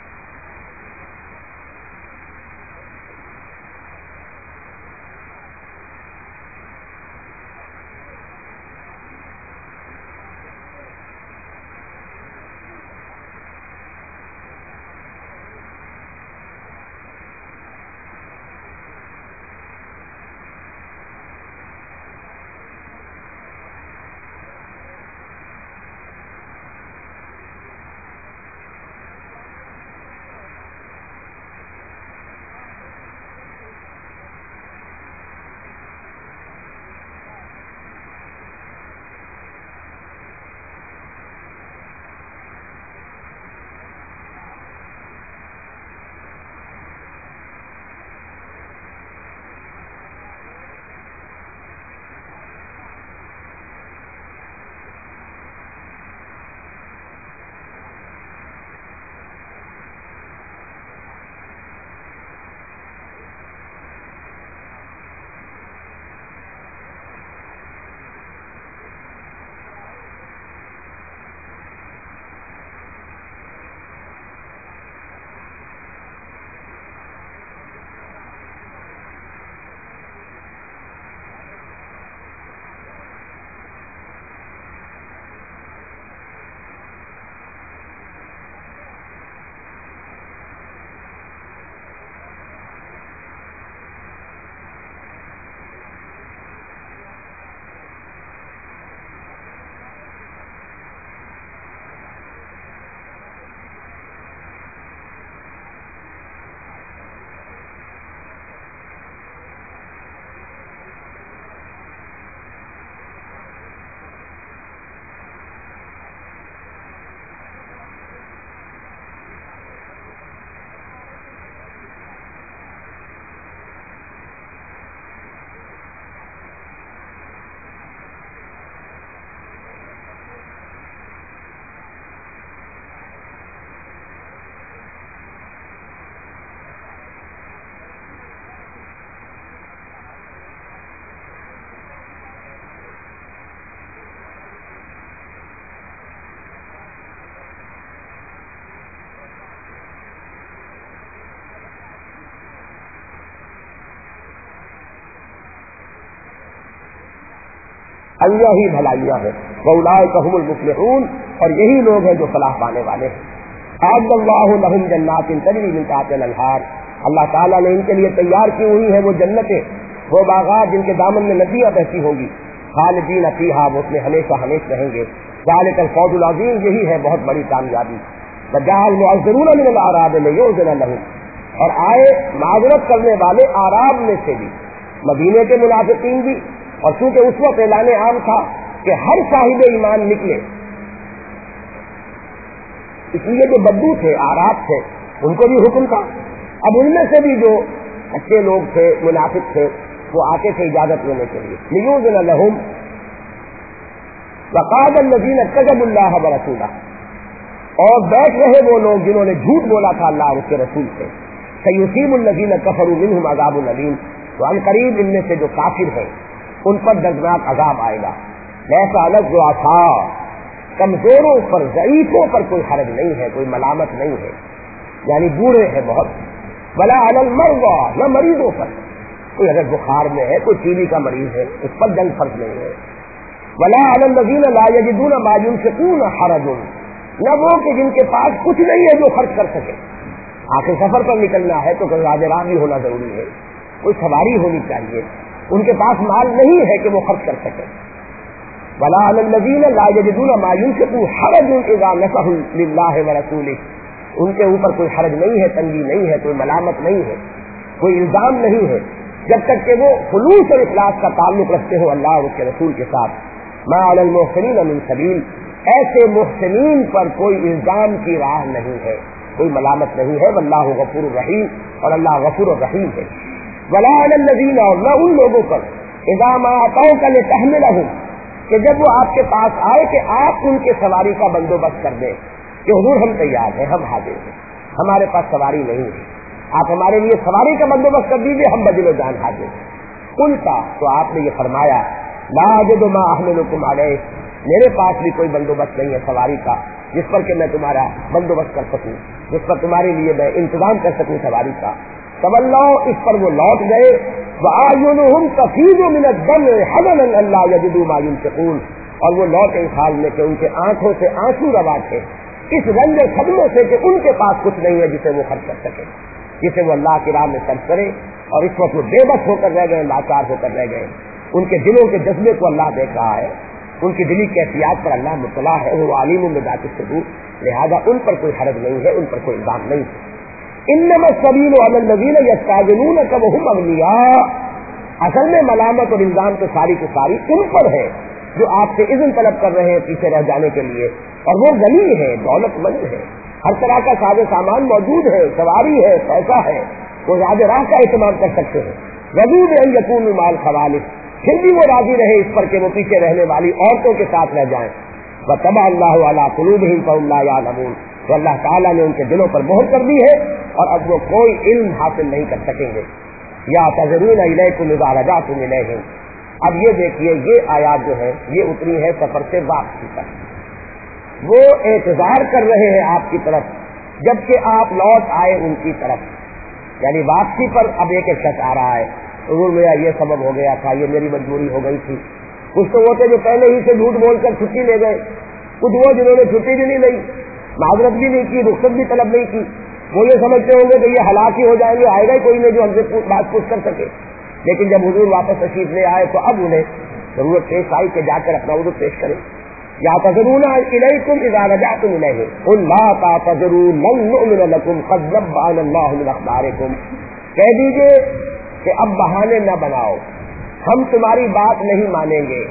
اللہ ہی بھلائیاں ہیں. وَأُولَٰئِكَ هُمُ الْمُفْلِحُونَ، اور یہی لوگ ہیں جو فلاح پانے والے ہیں. أَعَدَّ اللَّهُ لَهُمْ جَنَّاتٍ تَجْرِي مِن تَحْتِهَا الْأَنْهَارُ، اللہ تعالیٰ نے ان کے لیے تیار کی ہوئی ہیں وہ جنتیں، وہ باغات جن کے دامن میں ندیاں بہتی ہوں گی. خالدین فیہا، وہ اس میں ہمیشہ ہمیشہ رہیں گے. ذالک الفوز العظیم، یہی ہے بہت بڑی کامیابی. وجاء المعذرون من الاعراب لیؤذن لهم، اور آئے معذرت کرنے والے اعراب میں سے بھی، مدینے کے منافقین بھی، اور چونکہ اس وقت اعلان عام تھا کہ ہر صاحب ایمان نکلے، اس لیے جو بدو تھے، آراب تھے، ان کو بھی حکم تھا. اب ان میں سے بھی جو اچھے لوگ تھے، منافق تھے، وہ آتے تھے اجازت لینے کے لیے. لیؤذن لهم وقال الذين كذبوا الله ورسوله، اور بیٹھ رہے وہ لوگ جنہوں نے جھوٹ بولا تھا اللہ اور اس کے رسول سے. سيصيب الذين كفروا منهم عذاب أليم، تو ان قریب ان میں سے جو کافر ہیں ان پر دردناک عذاب آئے گا. ليس على الضعفاء، کمزوروں پر، ضعیفوں پر کوئی حرج نہیں ہے، کوئی ملامت نہیں ہے، یعنی بوڑھے ہیں بہت. ولا على المرضى، نہ مریضوں پر، کوئی اگر بخار میں ہے، کوئی ٹی بی کا مریض ہے، اس پر جنگ فرض نہیں ہے. ولا على الذين لا يجدون ما ينفقون حرج، نہ وہ کہ جن کے پاس کچھ نہیں ہے جو خرچ کر سکے. آخر سفر پر نکلنا ہے تو کوئی راہ بھی ہونا ضروری ہے، کوئی سواری ہونی چاہیے، ان کے پاس مال نہیں ہے کہ وہ خرچ کر سکے. ولا على الذين لا يجدون ما ينفقون حرج اذا نصحوا لله ورسوله، ان کے اوپر کوئی حرج نہیں ہے، تنگی نہیں ہے، کوئی ملامت نہیں ہے، کوئی الزام نہیں ہے، جب تک کہ وہ خلوص اور اخلاص کا تعلق رکھتے ہو اللہ اور اس کے رسول کے ساتھ. ما علی المحسنین من سبیل، ایسے محسنین پر کوئی الزام کی راہ نہیں ہے، کوئی ملامت نہیں ہے. واللہ غفور الرحیم، اور اللہ غفور الرحیم ہے. ولا علی الذین، اور نہ ان لوگوں پر، اذا ما اتوک لتحملهم، کہ جب وہ آپ کے پاس آئے کہ آپ ان کے سواری کا بندوبست کر دیں، کہ حضور ہم تیار ہیں، ہم حاضر ہیں، ہمارے پاس سواری نہیں ہے، آپ ہمارے لیے سواری کا بندوبست کر دیجیے، ہم بدل و جان حاضر ہیں. قلتا، تو آپ نے یہ فرمایا، لا اجد ما احملکم علیہ، میرے پاس بھی کوئی بندوبست نہیں ہے سواری کا جس پر کہ میں تمہارا بندوبست کر سکوں، جس پر تمہارے لیے میں انتظام کر سکوں سواری کا. تولوا، اس پر وہ لوٹ گئے. وَأَعْيُنُهُمْ تَفِيضُ مِنَ الدَّمْعِ حَزَنًا أَلَّا يَجِدُوا مَا يُنْفِقُونَ، اور وہ لوٹے اس حال میں کہ ان کے آنکھوں سے آنسو روا تھے، اس رنج صدموں سے کہ ان کے پاس کچھ نہیں ہے جسے وہ خرچ کر سکے، جسے وہ اللہ کی راہ میں خرچ کرے. اور اس وقت وہ بے بس ہو کر رہ گئے، لاچار ہو کر رہ گئے. ان کے دلوں کے جذبے کو اللہ دیکھ رہا ہے، ان کی دلی کیفیات پر اللہ مطلع ہے، وہ علیم بذات الصدور، لہذا ان پر کوئی حرج نہیں ہے، ان پر کوئی الزام نہیں ہے. انما السبیل علی الذین یستأذنونک وهم اغنیاء، اصل میں ملامت اور الزام تو ساری کی ساری ان پر ہے جو آپ سے اذن طلب کر رہے ہیں پیچھے رہ جانے کے لیے، اور وہ غنی ہے، دولت مند ہے، ہر طرح کا ساز و سامان موجود ہے، سواری ہے، پیسہ ہے، وہ زیادہ راہ کا اہتمام کر سکتے ہیں. رضوا بأن یکونوا مع الخوالف، پھر بھی وہ راضی رہے اس پر کہ وہ پیچھے رہنے والی عورتوں کے ساتھ رہ جائیں. وطبع اللہ علی قلوبہم فہم لا یعلمون، تو اللہ تعالیٰ نے ان کے دلوں پر مہر کر دی ہے اور اب وہ کوئی علم حاصل نہیں کر سکیں گے. یعتذرون الیکم اذا رجعتم الیہم، اب یہ دیکھیے یہ آیات جو ہے یہ اتری ہے سفر سے واپسی پر. وہ اعتذار کر رہے ہیں آپ کی طرف جبکہ آپ لوٹ آئے ان کی طرف، یعنی واپسی پر اب ایک شخص آ رہا ہے، حضور میرا یہ سبب ہو گیا تھا، یہ میری مجبوری ہو گئی تھی. کچھ تو وہ تھے جو پہلے ہی سے جھوٹ بول کر چھٹی لے گئے، کچھ وہ جنہوں نے چھٹی بھی نہیں لی، معذرت بھی نہیں کی، رخصت بھی طلب نہیں کی. وہ یہ سمجھتے ہوں گے کہ یہ ہلاک ہی ہو جائیں گے، آئے گا ہی کوئی نہیں جو ہم سے بات پوچھ کر سکے. لیکن جب حضور واپس تشریف لے آئے تو اب انہیں ضرورت پیش آئی کہ جا کر اپنا عذر پیش کریں. یعتذرون الیکم اذا رجعتم الیہم قل لا تعتذروا لن نؤمن لکم قد نبأنا اللہ من اخبارکم، کہہ دیجئے کہ اب بہانے نہ بناؤ، ہم تمہاری بات نہیں مانیں گے،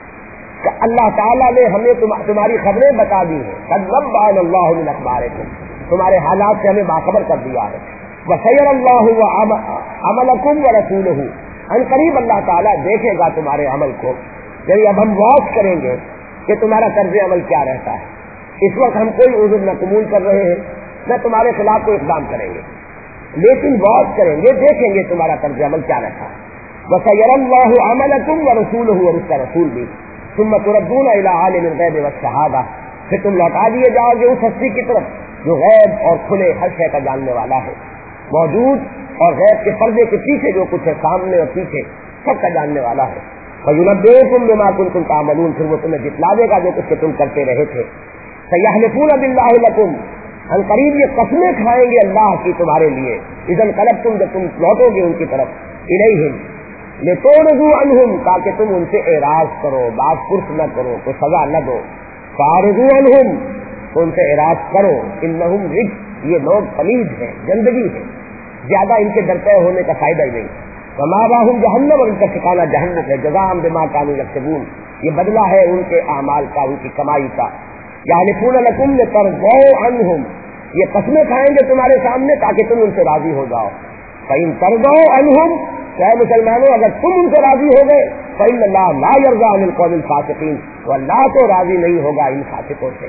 کہ اللہ تعالیٰ نے ہمیں تمہاری خبریں بتا دی ہیں. قد نبأنا اللہ من اخبارکم، تمہارے حالات سے ہمیں باخبر کر دیا ہے. وسیر اللہ عملکم ورسولہ، ان قریب اللہ تعالیٰ دیکھے گا تمہارے عمل کو. یعنی اب ہم واچ کریں گے کہ تمہارا طرز عمل کیا رہتا ہے. اس وقت ہم کوئی عذر نہ قبول کر رہے ہیں نہ تمہارے خلاف کوئی اقدام کریں گے، لیکن واچ کریں گے، دیکھیں گے تمہارا طرز عمل کیا رہتا ہے. وسیر اللہ عملکم ورسولہ، اور اس کا رسول بھی. ثم تردون الی عالم الغیب والشہادہ، پھر تم لوٹا دیے جاؤ گے اس ہستی کی طرف جو غیب اور کھلے ہر شے کا جاننے والا ہے، موجود اور غیب کے پردے کے پیچھے جو کچھ ہے، سامنے اور پیچھے سب کا جاننے والا ہے. فَيُنَبِّئُكُم بِمَا كُنتُمْ تَعْمَلُونَ، پھر وہ تمہیں جتلا دے گا جو کچھ کہ تم کرتے رہے تھے. سَيَحْلِفُونَ بِاللَّهِ لَكُمْ، ان قریب یہ قسمیں کھائیں گے اللہ کی تمہارے لیے. اذا انقلبتم، جب تم لوٹو گے ان کی طرف، الیہم لتعرضوا عنہم، تاکہ تم ان سے اعراض کرو، باز پرس نہ کرو، کوئی سزا نہ دو. فاعرضوا عنہم، تو ان سے اعراض کرو. انہم رجس، یہ لوگ پلید ہیں، گندگی ہے، زیادہ ان کے درپے ہونے کا فائدہ ہی نہیں. فمأواہم جہنم، اور ان کا ٹھکانہ جہنم ہے، جزاء بما کانوا یکسبون، یہ بدلہ ہے ان کے اعمال کا، ان کی کمائی کا۔ یحلفون لکم لترضوا عنہم، یہ قسمیں کھائیں گے تمہارے سامنے تاکہ تم ان سے راضی ہو جاؤ۔ فإن ترضوا عنہم، اے مسلمانوں اگر تم ان سے راضی ہو گئے، فإن اللہ لا یرضی عن القوم الفاسقین، تو اللہ تو راضی نہیں ہوگا ان فاسقوں سے۔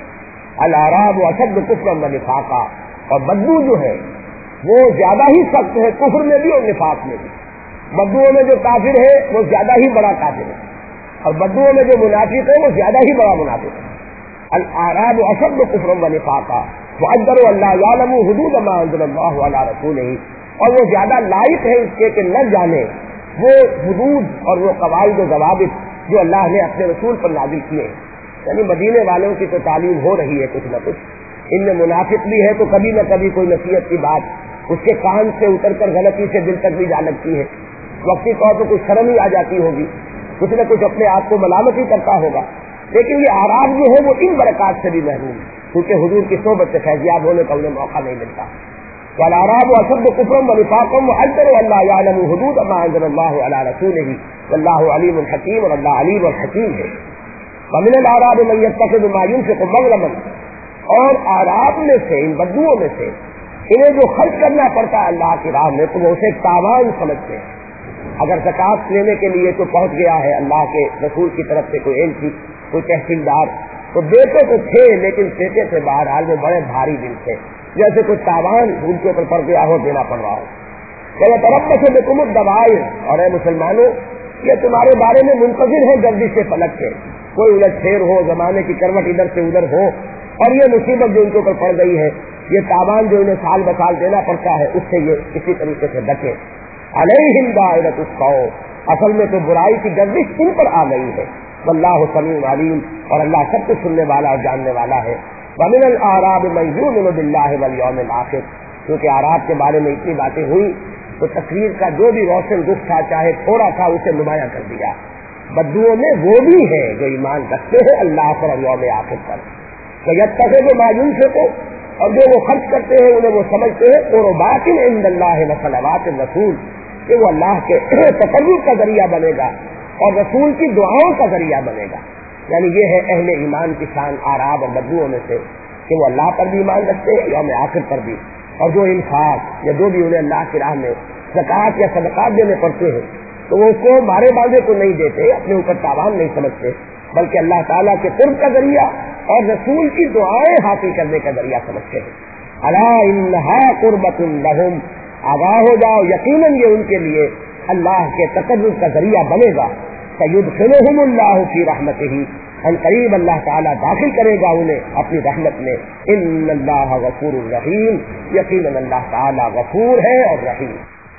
الاعراب اشد کفرا ونفاقا، اور بدو جو ہے وہ زیادہ ہی سخت ہے کفر میں بھی اور نفاق میں بھی۔ بدوؤں میں جو کافر ہے وہ زیادہ ہی بڑا کافر ہے، اور بدوؤں میں جو منافق ہے وہ زیادہ ہی بڑا منافق ہے۔ الاعراب اشد کفرا ونفاقا واجدر اللہ یعلم حدود ما انزل اللہ علی رسولہ، اور وہ زیادہ لائق ہے اس کے کہ نہ جانے وہ حدود اور وہ قواعد و ضوابط جو اللہ نے اپنے رسول پر نازل کیے ہیں۔ یعنی مدینے والوں کی تو تعلیم ہو رہی ہے کچھ نہ کچھ، ان میں منافق بھی ہے تو کبھی نہ کبھی کوئی نصیحت کی بات اس کے کان سے اتر کر غلطی سے دل تک بھی جا لگتی ہے، وقتی طور پر کچھ شرم ہی آ جاتی ہوگی، کچھ نہ کچھ اپنے آپ کو ملامت ہی کرتا ہوگا، لیکن یہ اعراب جو ہے وہ ان برکات سے بھی محروم ہے کیونکہ حضور کی صحبت سے فیضیاب ہونے کا انہیں موقع نہیں ملتا۔ والاعراب اشد کفرا ونفاقا واجدر اللہ یعلم حدود ما انزل اللہ علی رسولہ واللہ علیم حکیم، اور اللہ علیم اور حکیم ہے۔ ومن الاعراب من یتخذ ما ينفق مغرما، اور اعراب میں سے، ان بدوؤں میں سے انہیں جو خرچ کرنا پڑتا ہے اللہ کی راہ میں تو وہ اسے تاوان سمجھتے ہیں۔ اگر زکوٰۃ لینے کے لیے تو پہنچ گیا ہے اللہ کے رسول کی طرف سے کوئی ایلچی، کوئی تحصیلدار، تو دیتے تو تھے لیکن دیتے تھے بہرحال وہ بڑے بھاری دل تھے، جیسے کوئی تاوان ان کے اوپر پڑ گیا ہو، دینا پڑ رہا ہو۔ وَيَتَرَبَّصُ بِكُمُ الدَّوَائِرَ، اور اے مسلمانوں یہ تمہارے بارے میں منتظر ہے گردش سے فلک کے، کوئی الٹ پھیر ہو، زمانے کی کروٹ ادھر سے ادھر ہو، اور یہ مصیبت جو ان کے اوپر پڑ گئی ہے، یہ تاوان جو انہیں سال بسال دینا پڑتا ہے، اس سے یہ اسی طریقے سے بچے۔ علیہم دائرۃ السوء، اصل میں تو برائی کی گردش ان پر آ گئی ہے۔ واللہ سمیع علیم، اور اللہ سب کچھ سننے والا اور جاننے والا ہے۔ ومن الاعراب من یؤمن باللہ والیوم الآخر، کیونکہ اعراب کے بارے میں اتنی باتیں ہوئی تو تصویر کا جو بھی روشن رخ تھا چاہے تھوڑا تھا اسے نمایاں کر دیا۔ بدوؤں میں وہ بھی ہے جو ایمان رکھتے ہیں اللہ پر اور یوم آخر پر، تو یتخذ ما ينفق، اور جو وہ خرچ کرتے ہیں انہیں وہ سمجھتے ہیں قربات عند اللہ وصلوات الرسول، کہ وہ اللہ کے تقرب کا ذریعہ بنے گا اور رسول کی دعاؤں کا ذریعہ بنے گا۔ یعنی یہ ہے اہل ایمان کی شان اعراب اور بدوؤں میں سے کہ وہ اللہ پر بھی ایمان رکھتے ہیں یوم آخر پر بھی، اور جو انفاق یا جو بھی انہیں اللہ کی راہ میں زکوٰۃ یا صدقات دینے پڑتے ہیں تو وہ اس کو مارے باندھے کو نہیں دیتے، اپنے اوپر تاوان نہیں سمجھتے، بلکہ اللہ تعالیٰ کے قرب کا ذریعہ اور رسول کی دعائیں حاصل کرنے کا ذریعہ سمجھتے ہیں۔ الا انہا قربۃ لہم، آگاہ ہو جاؤ یقیناً یہ ان کے لیے اللہ کے تقرب کا ذریعہ بنے گا۔ سیدخلہم اللہ فی رحمتہ، ان قریب اللہ تعالیٰ داخل کرے گا انہیں اپنی رحمت میں۔ ان اللہ غفور الرحیم، یقیناً اللہ تعالیٰ غفور ہے اور رحیم۔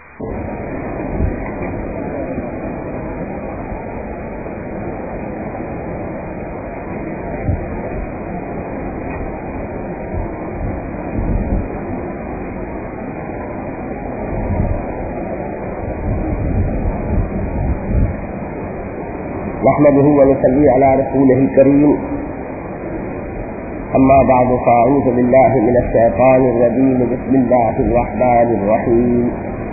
نحمده ونصلي على رسوله الكريم، أما بعد فأعوذ بالله من الشيطان الرجيم، بسم الله الرحمن الرحيم۔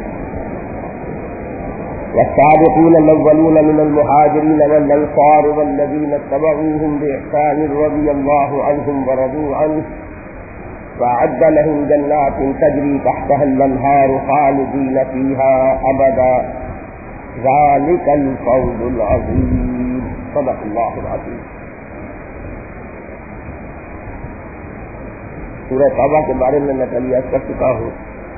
والسابقون الأولون من المهاجرين والأنصار والذين اتبعوهم بإحسان رضي الله عنهم ورضوا عنه وأعد لهم جنات تجري تحتها الأنهار خالدين فيها أبدا، ذلك الفوز العظيم۔ صدق اللہ العظیم۔ سورہ توبہ کے بارے میں تلیہ کر چکا ہوں،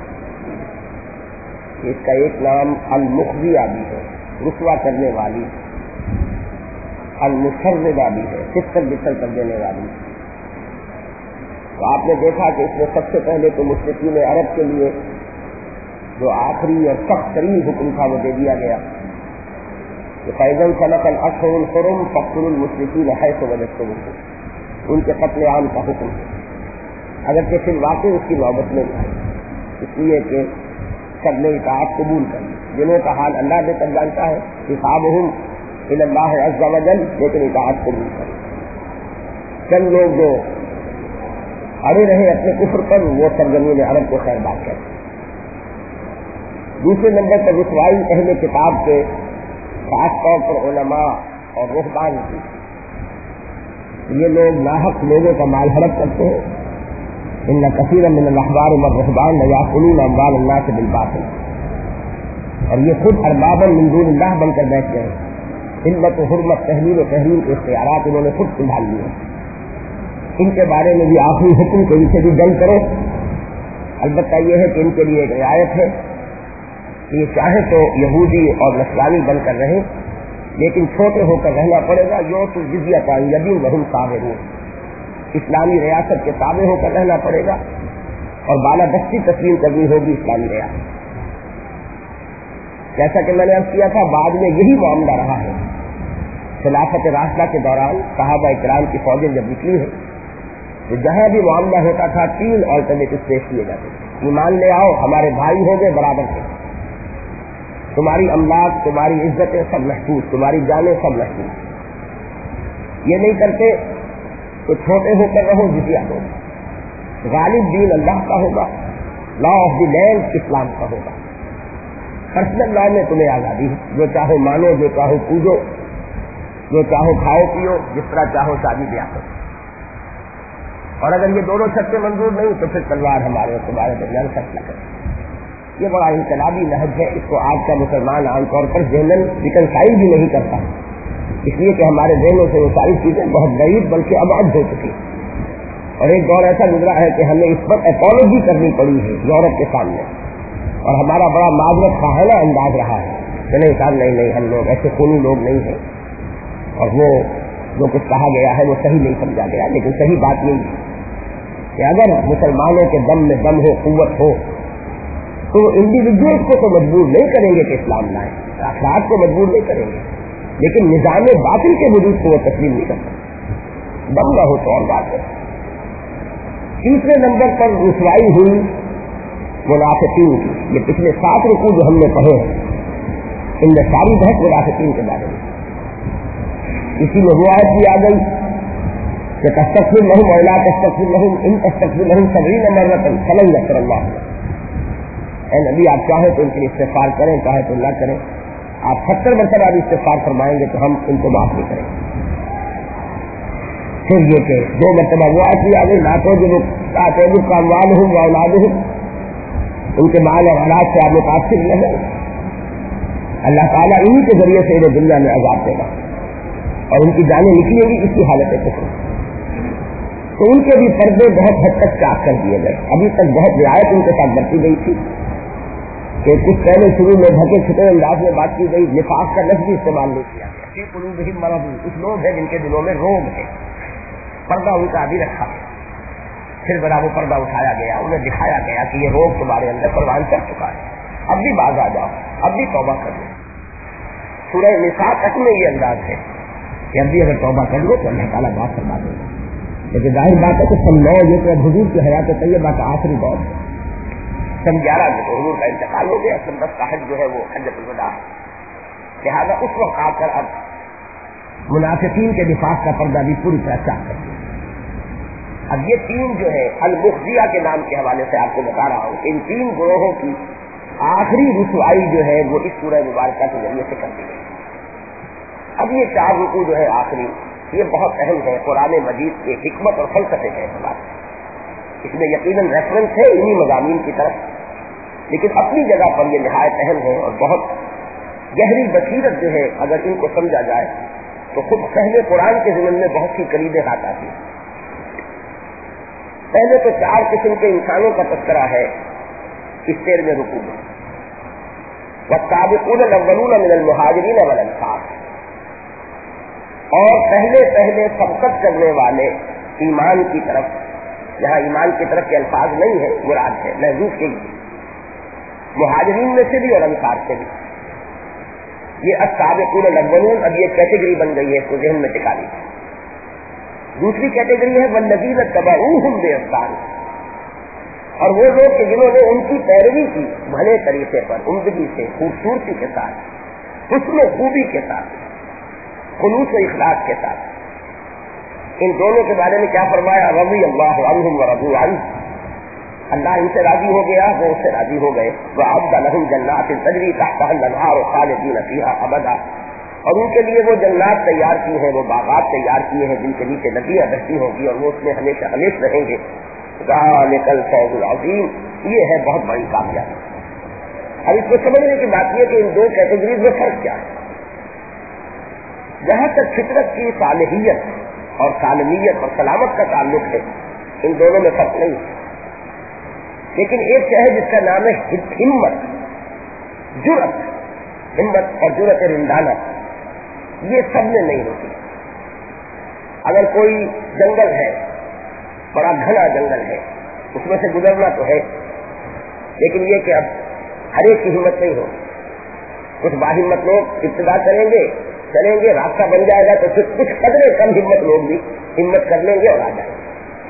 اس کا ایک نام المخزیہ بھی ہے، رسوا کرنے والی، المشردہ بھی ہے، فسق بسر کر دینے والی۔ تو آپ نے دیکھا کہ اس میں سب سے پہلے تو مشرکین عرب کے لیے جو آخری اور سخت ترین حکم تھا وہ دے دیا گیا کہ فَإِذَا انْسَلَخَ الْأَشْهُرُ الْحُرُمُ فَاقْتُلُوا الْمُشْرِكِينَ حَيْثُ وَجَدتُّمُوهُمْ، ان کے قتل عام کا حکم ہے، اگرچہ پھر واقع اس کی نوبت میں آئی، اس لیے کہ سب نے اطاعت قبول کر لی، جنہوں کا حال اللہ بہتر جانتا ہے، حسابہم الی اللہ عز وجل، لیکن اطاعت قبول کر لی۔ چند لوگ جو اڑے رہے اپنے کفر پر وہ سرزمین عرب کو خیر بات کہتے ہیں۔ دوسرے نمبر پر رسوائی اہل کتاب کے، خاص طور پر علماء اور رہبان کی. یہ لوگ ناحق لوگوں کا مال ہڑپ کرتے ہیں. ان کثیر من الاحبار والرہبان لیاکلون اموال الناس بالباطل، اور یہ خود اربابا من دون اللہ بن کر بیٹھ گئے. علت و حرمت، تحلیل و تحریم کے اختیارات انہوں نے خود سنبھال لیے. ان کے بارے میں بھی آخری حکم کہ ان سے بھی جنگ کرو. البتہ یہ ہے کہ ان کے لیے ایک رعایت ہے کہ یہ چاہے تو یہودی اور نصرانی بن کر رہے، لیکن چھوٹے ہو کر رہنا پڑے گا. یوت الجزیہ کا یدین وہم صابرون، اسلامی ریاست کے تابع ہو کر رہنا پڑے گا اور بالا دستی تسلیم کرنی ہوگی اسلامی ریاست. جیسا کہ میں نے عرض کیا تھا، بعد میں یہی معاملہ رہا ہے. خلافت راشدہ کے دوران صحابہ اکرام کی فوجیں جب نکلی ہیں تو جہاں بھی معاملہ ہوتا تھا 3 آلٹرنیٹو پیش کیے جاتے تھے. ایمان لے آؤ، ہمارے بھائی ہو گئے برابر کے، تمہاری املاک، تمہاری عزتیں سب محفوظ، تمہاری جانیں سب محفوظ. یہ نہیں کرتے تو چھوٹے ہو کر رہو، جزیہ دو. غالب دین اللہ کا ہوگا، لا آف دی لینڈ اسلام کا ہوگا. پرسنل لا میں تمہیں آزادی ہے، جو چاہو مانو، جو چاہو پوجو، جو چاہو کھاؤ پیو، جس طرح چاہو شادی بیاہ کرو. اور اگر یہ دونوں شرطیں منظور نہیں تو پھر تلوار ہمارے اور تمہارے درمیان فیصلہ کرے. یہ بڑا انقلابی نہج ہے. اس کو آج کا مسلمان عام طور پر ذہناً ریکنسائل بھی نہیں کرتا، اس لیے کہ ہمارے ذہنوں سے وہ ساری چیزیں بہت بعید بلکہ ابعد ہو چکی. اور ایک دور ایسا گزرا ہے کہ ہمیں اس پر اپالوجی کرنی پڑی ہے یورپ کے سامنے، اور ہمارا بڑا معذرت خواہانہ انداز رہا ہے کہ نہیں صاحب، نہیں ہم لوگ ایسے خونی لوگ نہیں ہیں، اور وہ جو کچھ کہا گیا ہے وہ صحیح نہیں سمجھا گیا. لیکن صحیح بات یہی ہے کہ اگر مسلمانوں کے دم میں دم ہو، قوت ہو، تو انڈیویجولس کو تو مجبور نہیں کریں گے کہ اسلام لائیں، افراد کو مجبور نہیں کریں گے، لیکن نظام باطل کے وجود کو وہ تسلیم نہیں کر سکتے. دم نہ ہو تو اور بات ہے. تیسرے نمبر پر رسوائی ہوئی منافقین کی. یہ پچھلے 7 رکوع جو ہم نے پڑھے ہیں ان میں ساری بحث منافقین کے بارے میں. اسی میں وہ آیت بھی آ گئی کہ تستغفر لهم ولا تستغفر لهم ان تستغفر لهم 70 مرة فلن يغفر الله. اے نبی، آپ چاہیں تو ان کے لیے استغفار کریں، چاہے تو نہ کریں. آپ 70 مرتبہ بھی استغفار فرمائیں گے تو ہم ان کو معاف نہیں کریں گے. پھر یہ کہ 2 مرتبہ وہ آیت بھی آ گئی، لا تعجبك أموالهم وأولادهم، ان کے مال اور اولاد سے آپ متاثر نہ ہیں. اللہ تعالیٰ انہی کے ذریعے سے انہیں دنیا میں عذاب دے گا اور ان کی جانیں نکلیں گی اسی حالت کفر. تو ان کے بھی پردے بہت حد تک چاک کر دیے گئے. ابھی تک بہت رعایت ان کے ساتھ برتی گئی تھی کہ کچھ پہلے شروع میں ڈھکے چھپے انداز میں بات کی گئی. نفاق کا لفظ بھی استعمال نہیں کیا گیا. فی قلوبہم مرض، کچھ لوگ ہیں جن کے دلوں میں روگ ہے. پردہ ان کا ابھی رکھا. پھر بڑا وہ پردہ اٹھایا گیا، انہیں دکھایا گیا کہ یہ روگ تمہارے اندر پروان چڑھ چکا ہے، اب بھی باز آ جاؤ، اب بھی توبہ کر لو. سورہ نساء تک میں یہ انداز ہے کہ اب بھی اگر توبہ کر لو تو اللہ تعالیٰ بات فرما دے گا. لیکن ظاہر بات ہے کہ سن 9 یہ تو حضور کی حیات طیبہ کا آخری دور ہے. سن 11 میں تو حضور کا انتقال ہو گیا. سن 10 کا حج جو ہے وہ حجۃ الوداع ہے. لہٰذا اس وقت آ کر اب منافقین کے نفاق کا پردہ بھی پوری طرح چاک کر دیا. اب یہ 3 جو ہے المخزیہ کے نام کے حوالے سے آپ کو بتا رہا ہوں، ان 3 گروہوں کی آخری رسوائی جو ہے وہ اس سورہ مبارکہ کے ذریعے سے کر دی گئی. اب یہ 4 رکوع جو ہے آخری، یہ بہت اہم ہے قرآن مجید کے حکمت اور فلسفے کے اعتبار سے. اس میں یقیناً ریفرنس ہے انہی مضامین کی طرف، لیکن اپنی جگہ پر یہ نہایت اہم ہے اور بہت گہری بصیرت جو ہے اگر ان کو سمجھا جائے تو خود پہلے قرآن کے ضمن میں بہت سی کلیدیں ہاتھ آتی ہیں. پہلے تو 4 قسم کے انسانوں کا تذکرہ ہے اس 13ویں رکوع میں. والسابقون الاولون من المہاجرین والانصار، اور پہلے سبقت کرنے والے ایمان کی طرف. یہاں ایمان کی طرف کے الفاظ نہیں ہے، مراد ہے محذوف کے مہاجرین میں سے بھی اور انصار سے بھی. یہ السابقون الاولون اب یہ کیٹیگری بن گئی ہے، اس کو ذہن میں ٹکا لیجیے. دوسری کیٹیگری ہے والذین اتبعوہم بإحسان، اور وہ لوگ کہ جنہوں نے ان کی پیروی کی بھلے طریقے پر، عمدگی سے، خوبصورتی کے ساتھ، حسن و خوبی کے ساتھ، خلوص و اخلاص کے ساتھ. ان دونوں کے بارے میں کیا فرمایا؟ رضی اللہ عنہم ورضوا عنہ، اللہ ان سے راضی ہو گیا، وہ اس سے راضی ہو گئے. وَأَعَدَّ لَهُمْ جَنَّاتٍ تَجْرِي تَحْتَهَا الْأَنْهَارُ خَالِدِينَ فِيهَا أَبَدًا. اور ان کے لیے وہ جنات تیار کی ہیں، وہ باغات تیار کیے ہیں جن کے نیچے ندیاں بہتی ہوں گی اور وہ اس میں ہمیشہ ہمیشہ رہیں گے. ذَلِكَ الْفَوْزُ الْعَظِيمُ. یہ ہے بہت بڑی کامیابی. اب اس کو سمجھنے کی بات یہ کہ ان دو کیٹیگریز میں فرق کیا ہے. جہاں تک فطرت کی صالحیت اور سالمیت اور سلامت کا تعلق ہے، ان دونوں میں فرق نہیں ہے. لیکن ایک ہے جس کا نام ہے ہمت، جرأت. ہمت اور جرأت رندانہ یہ سب میں نہیں ہوتی. اگر کوئی جنگل ہے، بڑا گھنا جنگل ہے، اس میں سے گزرنا تو ہے، لیکن یہ کہ اب ہر ایک کی ہمت نہیں ہو. کچھ باہمت لوگ ابتدا کریں گے، چلیں گے، راستہ بن جائے گا تو پھر کچھ قدرے کم ہمت لوگ بھی ہمت کر لیں گے اور آ جائیں گے.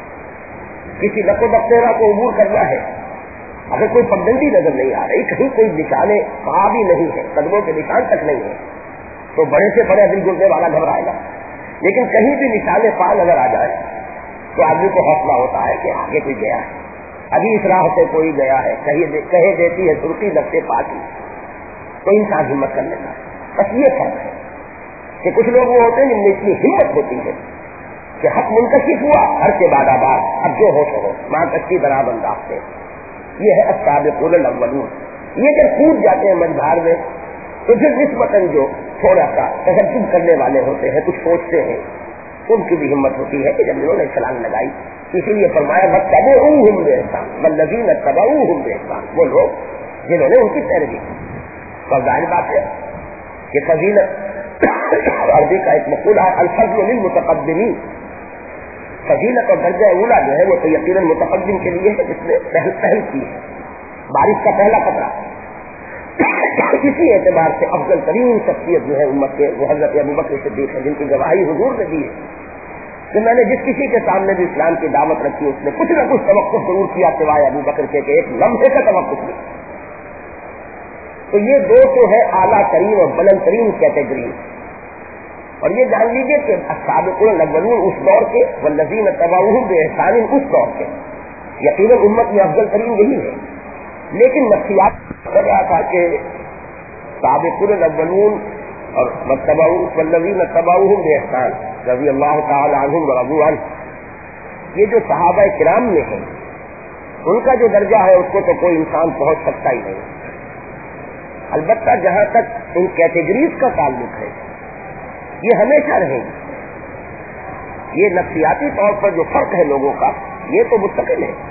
کسی لکو بختورا کو عبور کرنا ہے، اگر کوئی پگڈنڈی نظر نہیں آ رہی، کہیں کوئی نشانے پا بھی نہیں ہے، قدموں کے نشان تک نہیں ہے، تو بڑے سے بڑے دل گرنے والا گھبرائے گا. لیکن کہیں بھی نشانے پا نظر آ جائے تو آدمی کو حوصلہ ہوتا ہے کہ آگے کوئی گیا ہے، ابھی اس راہ سے کوئی گیا ہے، کہے دیتی ہے ترکی لگتے پاتی، تو انسان ہمت کر لیتا ہے. بس یہ فرق ہے کہ کچھ لوگ وہ ہوتے ہیں جن میں اتنی ہمت ہوتی ہے کہ حق منکشف ہوا، ہر کے بعد آباد، اب جو ہو سو ماں کشتی برابر انداز سے. یہ ہے السابقون الاولون. یہ جب کود جاتے ہیں مجھار میں تو پھر نسبتاً جو تھوڑا سا تجرب کرنے والے ہوتے ہیں، کچھ سوچتے ہیں، ان کی بھی ہمت ہوتی ہے کہ جب انہوں نے چھلانگ لگائی. اسی لیے فرمایا وَاتَّبِعُوهُمْ بِإِحْسَانٍ وَالَّذِينَ اتَّبَعُوهُمْ بِإِحْسَانٍ. وہ لوگ جنہوں نے ان کی پیروی کی. اور ظاہر بات ہے کہ فضیلت عربی کا ایک مقولہ ہے الفضل للمتقدمین. فضیلت اور درجہ اولا جو ہے وہ تو یقیناً متقدم کے لیے ہے جس نے پہل کی ہے، بارش کا پہلا قطرہ. اسی اعتبار سے افضل ترین شخصیت جو ہے امت کے وہ حضرت ابوبکر صدیق ہے، جن کی گواہی حضور نے دی ہے کہ میں نے جس کسی کے سامنے بھی اسلام کی دعوت رکھی اس نے کچھ نہ کچھ توقف ضرور کیا سوائے ابوبکر کے کہ ایک لمحے کا توقف نہیں. تو یہ دو تو ہے اعلیٰ ترین اور بلند ترین کیٹیگری. اور یہ جان لیجیے کہ السابقون الاولون اس دور کے، والذین اتبعوہم بإحسان اس دور کے. یقیناً امت میں افضل ترین یہی ہے. لیکن نفسیات کر رہا تھا کہ سابقون الاولون اور والذین اتبعوہم بإحسان رضی اللہ تعالی عنہم ورضوا عنہ، یہ جو صحابہ کرام میں ہیں ان کا جو درجہ ہے اس کو تو کوئی انسان پہنچ سکتا ہی نہیں. البتہ جہاں تک ان کیٹیگریز کا تعلق ہے یہ ہمیشہ رہے گی. یہ نفسیاتی طور پر جو فرق ہے لوگوں کا یہ تو مستقل ہے.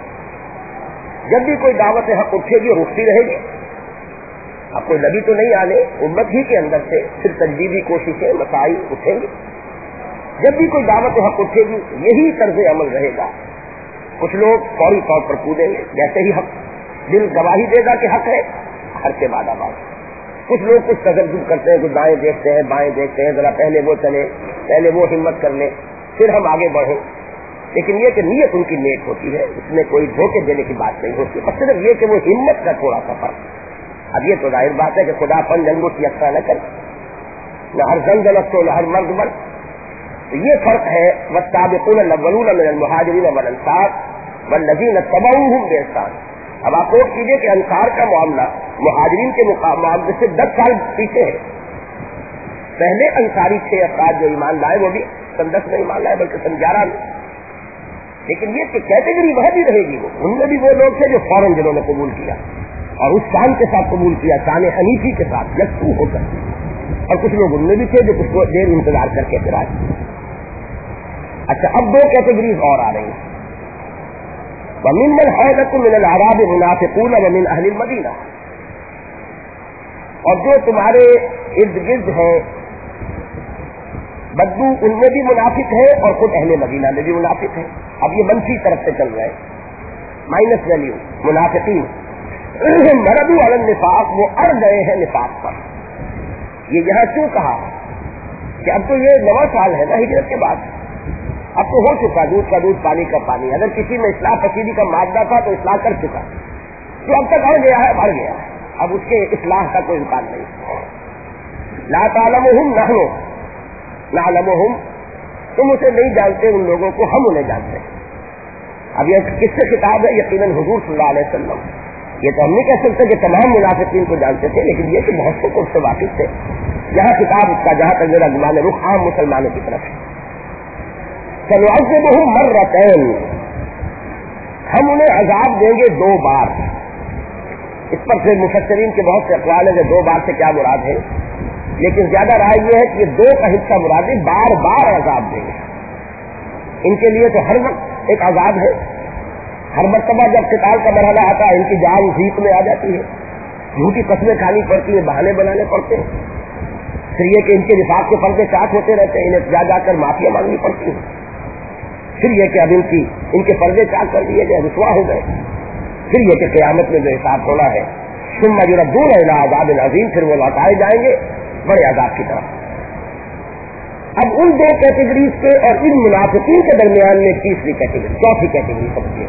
جب بھی کوئی دعوت حق اٹھے گی اور اٹھتی رہے گی. اب کوئی نبی تو نہیں آنے، امت ہی کے اندر سے پھر تجدیدی کوششیں مسائل اٹھیں گی. جب بھی کوئی دعوت حق اٹھے گی یہی طرز عمل رہے گا. کچھ لوگ فوری طور پر کودیں گے، جیسے ہی حق دل گواہی دے گا کہ حق ہے، ہر کے بعد آباد. کچھ لوگ کچھ تجرب کرتے ہیں، کچھ دائیں دیکھتے ہیں بائیں دیکھتے ہیں، ذرا پہلے وہ چلے، پہلے وہ ہمت کر لیں، پھر ہم آگے بڑھیں. لیکن یہ کہ نیت ان کی نیک ہوتی ہے، اس میں کوئی دھوکے دینے کی بات نہیں ہوتی. اور صرف یہ کہ وہ ہمت کا تھوڑا سا فرق. اب یہ تو ظاہر بات ہے کہ خدا پن جنگوں کی یکساں نہ کر، نہ ہر زن جلس ہو نہ ہر مرد مرد. تو یہ فرق ہے والسابقون الاولون من المہاجرین والانصار والذین اتبعوہم بإحسان. اب آپ نوٹ کیجیے کہ انصار کا معاملہ مہاجرین کے معاملے سے 10 سال پیچھے ہے. پہلے انصاری 6 افراد جو ایمان لائے وہ بھی سن 10 میں ایمان لائے بلکہ سن 11 میں. لیکن یہ کہ کیٹیگری وہاں بھی رہے گی. وہ ان میں بھی وہ لوگ تھے جو فوراً جنہوں نے قبول کیا اور اس شان کے ساتھ قبول کیا، شان حنیفی کے ساتھ یکسو ہو کر. اور کچھ لوگ ان میں بھی تھے جو کچھ دیر انتظار کر کے پھر آئے. اچھا اب 2 کیٹیگریز اور آ رہی ہیں. وَمِن مَّنْ حَوْلَكُم مِّنَ الْأَعْرَابِ مُنَافِقُونَ وَمِنْ أَهْلِ الْمَدِينَةِ. اور جو تمہارے ارد گرد ہیں بدو ان میں بھی منافق ہے اور خود اہل مدینہ میں بھی منافق ہے. اب یہ منفی طرف سے چل رہے ہیں، مائنس ویلیو. منافقین مردوا علی النفاق، وہ اڑ گئے ہیں نفاق پر. یہ یہاں کیوں کہا کہ اب تو یہ 9واں سال ہے نا ہجرت کے بعد، اب تو ہو چکا دودھ کا دودھ پانی کا پانی. اگر کسی میں اصلاح پسیدی کا مادہ تھا تو اصلاح کر چکا، جو اب تک اڑ گیا ہے بڑھ گیا ہے، اب اس کے اصلاح کا کوئی امکان نہیں. لا تعلمهم نحن نعلمهم، تم اسے نہیں جانتے ان لوگوں کو، ہم انہیں جانتے ہیں. اب یہ کس سے خطاب ہے؟ یقیناً حضور صلی اللہ علیہ وسلم. یہ تو ہم نہیں کہہ سکتے کہ تمام منافقین کو جانتے تھے، لیکن یہ کہ بہت سے کو اس سے واقف تھے. یہاں کتاب اس کا جہاں تک میرا گمان رخ عام مسلمانوں کی طرف ہے. سنعذبہم مرتین، ہم انہیں عذاب دیں گے 2 بار. اس پر پھر مفسرین کے بہت سے اقوال ہیں کہ 2 بار سے کیا مراد ہے، لیکن زیادہ رائے یہ ہے کہ یہ 2 کا حصہ مراد ہے، بار بار عذاب دیں گے. ان کے لیے تو ہر وقت ایک عذاب ہے. ہر مرتبہ جب قتال کا مرحلہ آتا ہے ان کی جان جیت میں آ جاتی ہے، جھوٹی قسمیں کھانی پڑتی ہیں، بہانے بنانے پڑتے ہیں. پھر یہ کہ ان کے نفاق کے پردے چاک ہوتے رہتے ہیں، انہیں جا کر معافیا مانگنی پڑتی ہے. پھر یہ کہ اب ان کے پردے چاک کر دیے گئے، رسوا ہو گئے. پھر یہ کہ قیامت میں جو حساب ہونا ہے، ثم یردون الی عذاب عظیم، پھر وہ لوٹائے جائیں گے بڑے عذاب کی طرف. اب ان 2 کیٹیگریز کے اور ان منافقین کے درمیان میں تیسری کیٹیگری، چوتھی کیٹیگری سمجھیے.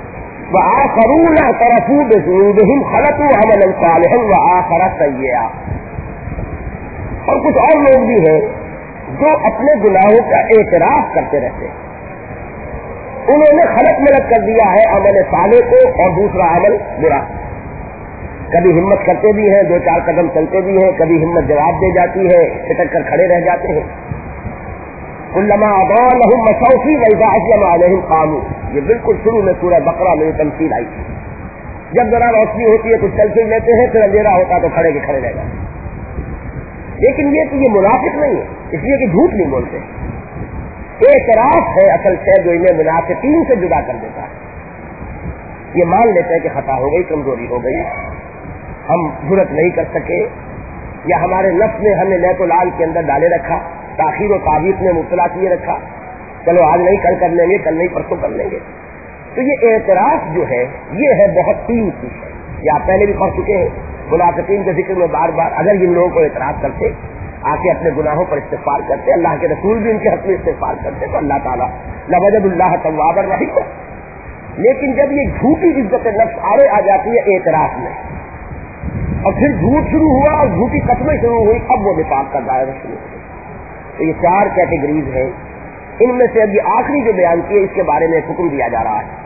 وآخرون اعترفوا بذنوبهم خلطوا عملا صالحا وآخر سیئا. اور کچھ اور لوگ بھی ہیں جو اپنے گناہوں کا اعتراف کرتے رہتے ہیں. انہوں نے خلط ملت کر دیا ہے عمل صالح کو اور دوسرا عمل برا. کبھی ہمت کرتے بھی ہیں، 2-4 قدم چلتے بھی ہیں، کبھی ہمت جواب دے جاتی ہے، چھٹک کر کھڑے رہ جاتے ہیں. کلما اضاء لهم مشوا فيه واذا اظلم عليهم قاموا. یہ بالکل شروع میں سورہ بقرہ میں تمثیل آئی تھی. جب ذرا روشنی ہوتی ہے کچھ چل پھر لیتے ہیں، پھر اندھیرا ہوتا تو کھڑے کے کھڑے رہ جاتے. لیکن یہ کہ یہ منافق نہیں ہے، اس لیے کہ جھوٹ نہیں بولتے. اعتراف ہے اصل شے جو انہیں منافقین سے جدا کر دیتا ہے. یہ مان لیتے ہیں کہ خطا ہو گئی، کمزوری ہو گئی، ہم جرأت نہیں کر سکے، یا ہمارے نفس نے ہمیں لیت و لال کے اندر ڈالے رکھا، تاخیر و تعبیق میں مبتلا کیے رکھا، چلو آج نہیں کل کر لیں گے، کل نہیں پرسوں کر لیں گے. تو یہ اعتراف جو ہے یہ ہے بہت قیمتی ہے. یہ آپ پہلے بھی پڑھ چکے ہیں منافقین کے ذکر میں بار بار. اگر ان لوگوں کو اعتراف کرتے، آ کے اپنے گناہوں پر استغفار کرتے، اللہ کے رسول بھی ان کے حق میں استغفار کرتے، تو اللہ تعالیٰ لوجد اللہ تواب الرحیم. لیکن جب یہ جھوٹی عزت نفس آڑے آ جاتی ہے اعتراف میں، اور پھر جھوٹ شروع ہوا اور جھوٹی قسمیں شروع ہوئی، اب وہ نفاق کا دائرہ شروع ہو. تو یہ 4 کیٹیگریز ہیں. ان میں سے اب یہ آخری جو بیان کی ہے اس کے بارے میں حکم دیا جا رہا ہے.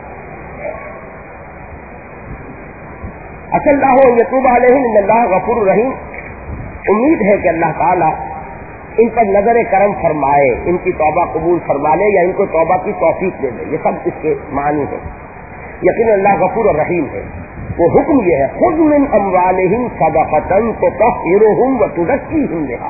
اصل اللہ یتوب علیہم ان اللہ غفور رحیم. امید ہے کہ اللہ تعالیٰ ان پر نظر کرم فرمائے، ان کی توبہ قبول فرما لے، یا ان کو توبہ کی توفیق دے دے. یہ سب اس کے معنی ہے. یقین اللہ غفور اور رحیم ہے. وہ حکم یہ ہے خذ من اموالہم صدقۃ تطہرہم وتزکیہم بہا.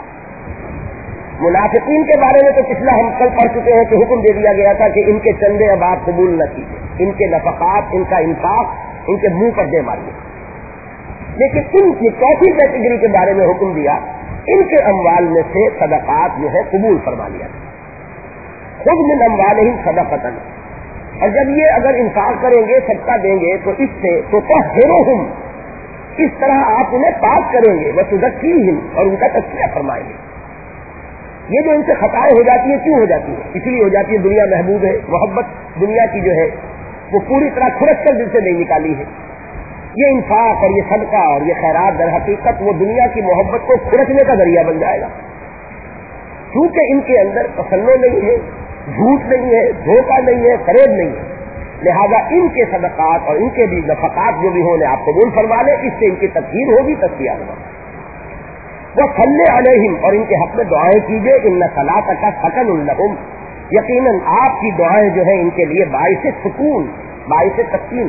منافقین کے بارے میں تو پچھلا ہم کل پڑھ چکے ہیں کہ حکم دے دیا گیا تھا کہ ان کے چندے اب آپ قبول نہ کیجیے، ان کے نفقات، ان کا انفاق ان کے منہ پر دے ماریے. لیکن ان کی چوتھی کیٹیگری کے بارے میں حکم دیا، ان کے اموال میں سے صدقات جو ہے قبول فرما لیا. خود من اموالہم صدقۃ. اور جب یہ اگر انفاق کریں گے، صدقہ دیں گے، تو اس سے تطہرہم، اس طرح آپ انہیں پاک کریں گے، وتزکیہم، اور ان کا تزکیہ فرمائیں گے. یہ جو ان سے خطائیں ہو جاتی ہیں کیوں ہو جاتی ہیں؟ اس لیے ہو جاتی ہے دنیا محبوب ہے، محبت دنیا کی جو ہے وہ پوری طرح کھرچ کر دل سے نہیں نکالی ہے. یہ انفاق اور یہ صدقہ اور یہ خیرات در حقیقت وہ دنیا کی محبت کو کھرچنے کا ذریعہ بن جائے گا. کیونکہ ان کے اندر تسلط نہیں ہے، جھوٹ نہیں ہے، دھوکہ نہیں ہے، فریب نہیں ہے، لہذا ان کے صدقات اور ان کے بھی نفقات جو بھی ہوں آپ قبول فرما لیں، اس سے ان کی تطہیر ہوگی، تزکیہ ہوگا. وہ صلی علیہم، اور ان کے حق میں دعائیں کیجیے. ان صلاتک سکن لہم، یقیناً آپ کی دعائیں جو ہیں ان کے لیے باعث سکون، باعث تسکین.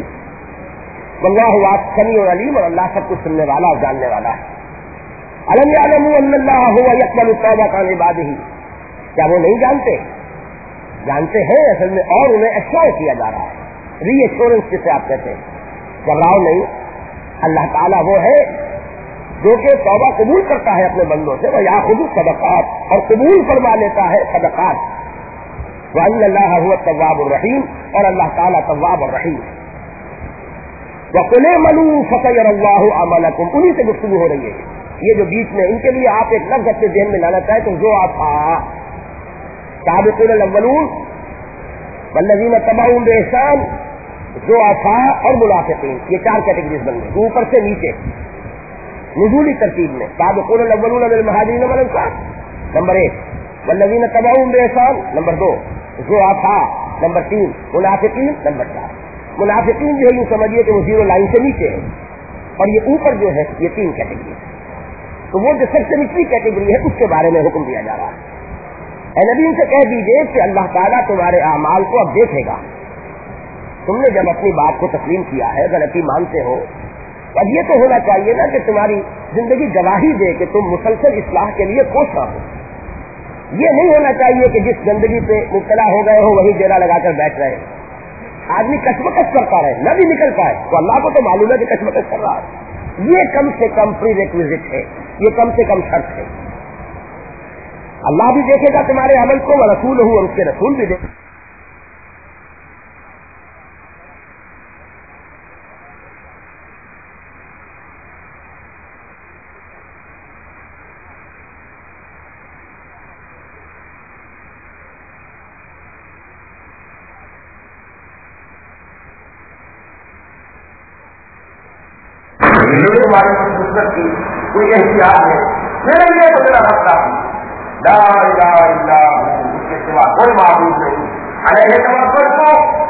واللہ سمیع علیم، اور اللہ سب کچھ سننے والا اور جاننے والا ہے. الم یعلموا ان اللہ هو یقبل التوبۃ عن عبادہ. کیا وہ نہیں جانتے؟ جانتے ہیں اصل میں، اور انہیں ایشور کیا جا رہا ہے، ری ایشورنس جسے آپ کہتے ہیں. گھبراؤ نہیں، اللہ تعالیٰ وہ ہے جو کہ توبہ قبول کرتا ہے اپنے بندوں سے، وہ یاخذ الصدقات، اور قبول فرما لیتا ہے صدقات. وان اللہ هو التواب الرحیم، اور اللہ تعالیٰ تواب الرحیم. وقل اعملوا فسيرى الله عملكم، انہی سے گفتگو ہو رہی ہے. یہ جو بیچ میں ان کے لیے آپ ایک لفظ اپنے ذہن میں لانا چاہے تو جو آپ سابقون الاولون والذین اتبعوهم بإحسان، جو آفا اور منافقین، یہ 4 کیٹیگریز بن گئی اوپر سے نیچے نزولی ترتیب میں. سابقون الاولون من المہاجرین والانصار نمبر 1، والذین اتبعوهم بإحسان نمبر 2، جو آفا नंबर 3 मुनाफिकीन, नंबर 4 मुनाफिकीन जो है यूं समझिए कि वो 0 लाइन से नीचे है, और ये ऊपर जो है ये 3 कैटेगरी है। तो वो जो सबसे निचली कैटेगरी है उसके बारे में हुक्म दिया जा रहा है। नबी से कह दीजिए कि अल्लाह ताला तुम्हारे अमाल को अब देखेगा। तुमने जब अपनी बात को तस्लीम किया है, गलती मानते हो, अब ये तो होना चाहिए ना कि तुम्हारी जिंदगी गवाही दे कि तुम मुसलसल इस्लाह के लिए कोशिश हो। ये नहीं होना चाहिए कि जिस गंदगी पे मुब्तला हो गए हो वही डेरा लगाकर बैठ रहे। आदमी कशमकश करता रहे, न भी निकल पाए, तो अल्लाह को तो मालूम है कि कशमकश कर रहा है। ये कम से कम प्री रिक्विजिट है, ये कम से कम शर्त है। अल्लाह भी देखेगा तुम्हारे अमल को, व रसूल हूँ, और उसके रसूल भी देखेगा। हमारी मुसीबत की कोई एहतियात है, मेरे लिए तो मेरा रखता हूँ, ला इलाहा इल्ला हू, उसके सिवा कोई माबूद नहीं, अलैहि तवक्कलतु।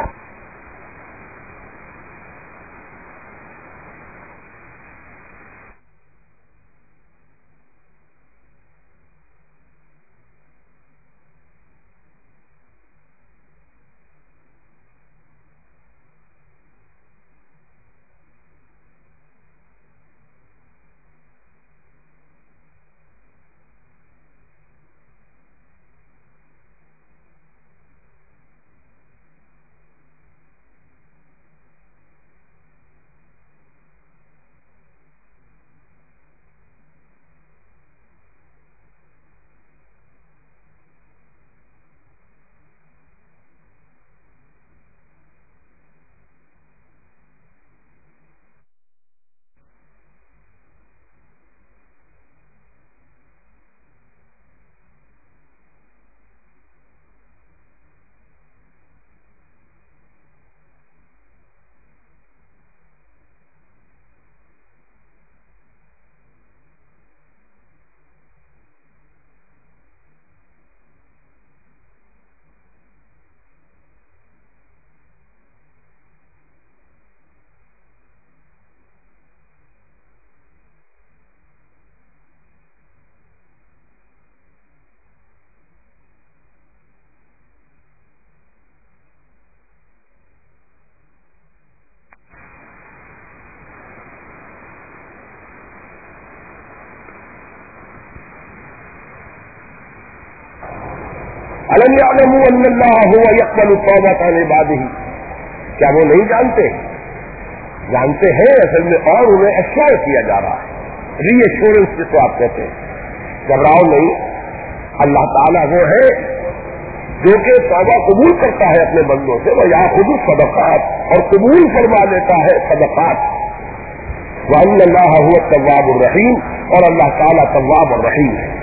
अलम यअलमू अन्नल्लाह हुवा यक़बलु तौबता अन इबादिही, क्या वो नहीं जानते? जानते हैं असल में, और उन्हें एश्योर किया जा रहा है, रीएश्योरेंस जिसको आप कहते हैं। घबराओ नहीं, अल्लाह ताला वो है जो कि तौबा कबूल करता है अपने बंदों से, वह याखुदु सदक़ात, और कबूल फरमा लेता है सदक़ात। व अन्नल्लाह हुवा तव्वाबुर रहीम, और अल्लाह ताला तव्वाब और रहीम है।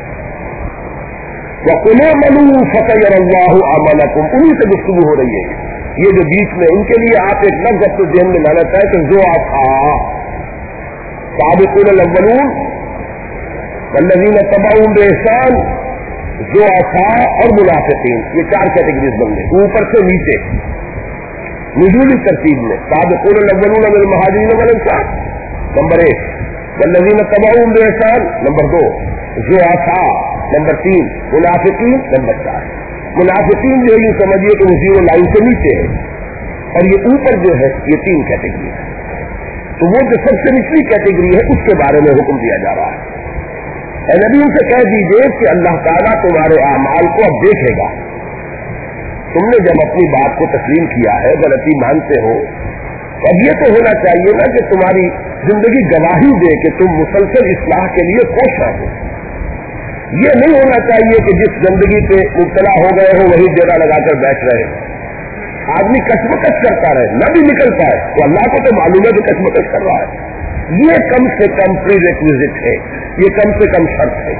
वकुलू मलू फसयरल्लाहु अमलकुम, उन्हीं से गुफ्तगू हो रही है। ये जो बीच में इनके लिए आप एक लफ्ज़ अपने ज़हन में लाना चाहे तो जो आता साबिक़ून अव्वलून वल्लज़ीना तबअूहुम बिइहसान, जो आता और मुनाफ़िक़ीन, ये 4 कैटेगरीज बन गई ऊपर से नीचे नुज़ूली तरतीब में। साबिक़ून अव्वलून मिनल मुहाजिरीन वल अंसार नंबर 1, वल्लज़ीना तबअूहुम बिइहसान नंबर 2, जो आता नंबर 3, मुनाफिकीन नंबर 4। मुनाफिकीन जो है यूं समझिए कि वो 0 लाइन से नीचे है, और ये ऊपर जो है ये 3 कैटेगरी है। तो वो जो सबसे निचली कैटेगरी है उसके बारे में हुक्म दिया जा रहा है। नबी से कह दीजिए कि अल्लाह ताला तुम्हारे अमाल को अब देखेगा। तुमने जब अपनी बात को तस्लीम किया है, गलती मानते हो, अब ये तो होना चाहिए ना कि तुम्हारी जिंदगी गवाही दे कि तुम मुसलसल इस्लाह के लिए कोशिश हो। ये नहीं होना चाहिए कि जिस गंदगी पे मुब्तला हो गए हो वही डेरा लगाकर बैठ रहे। आदमी कशमकश करता रहे, न भी निकल पाए, तो अल्लाह को तो मालूम है कि कशमकश कर रहा है। ये कम से कम प्री रिक्विजिट है, ये कम से कम शर्त है।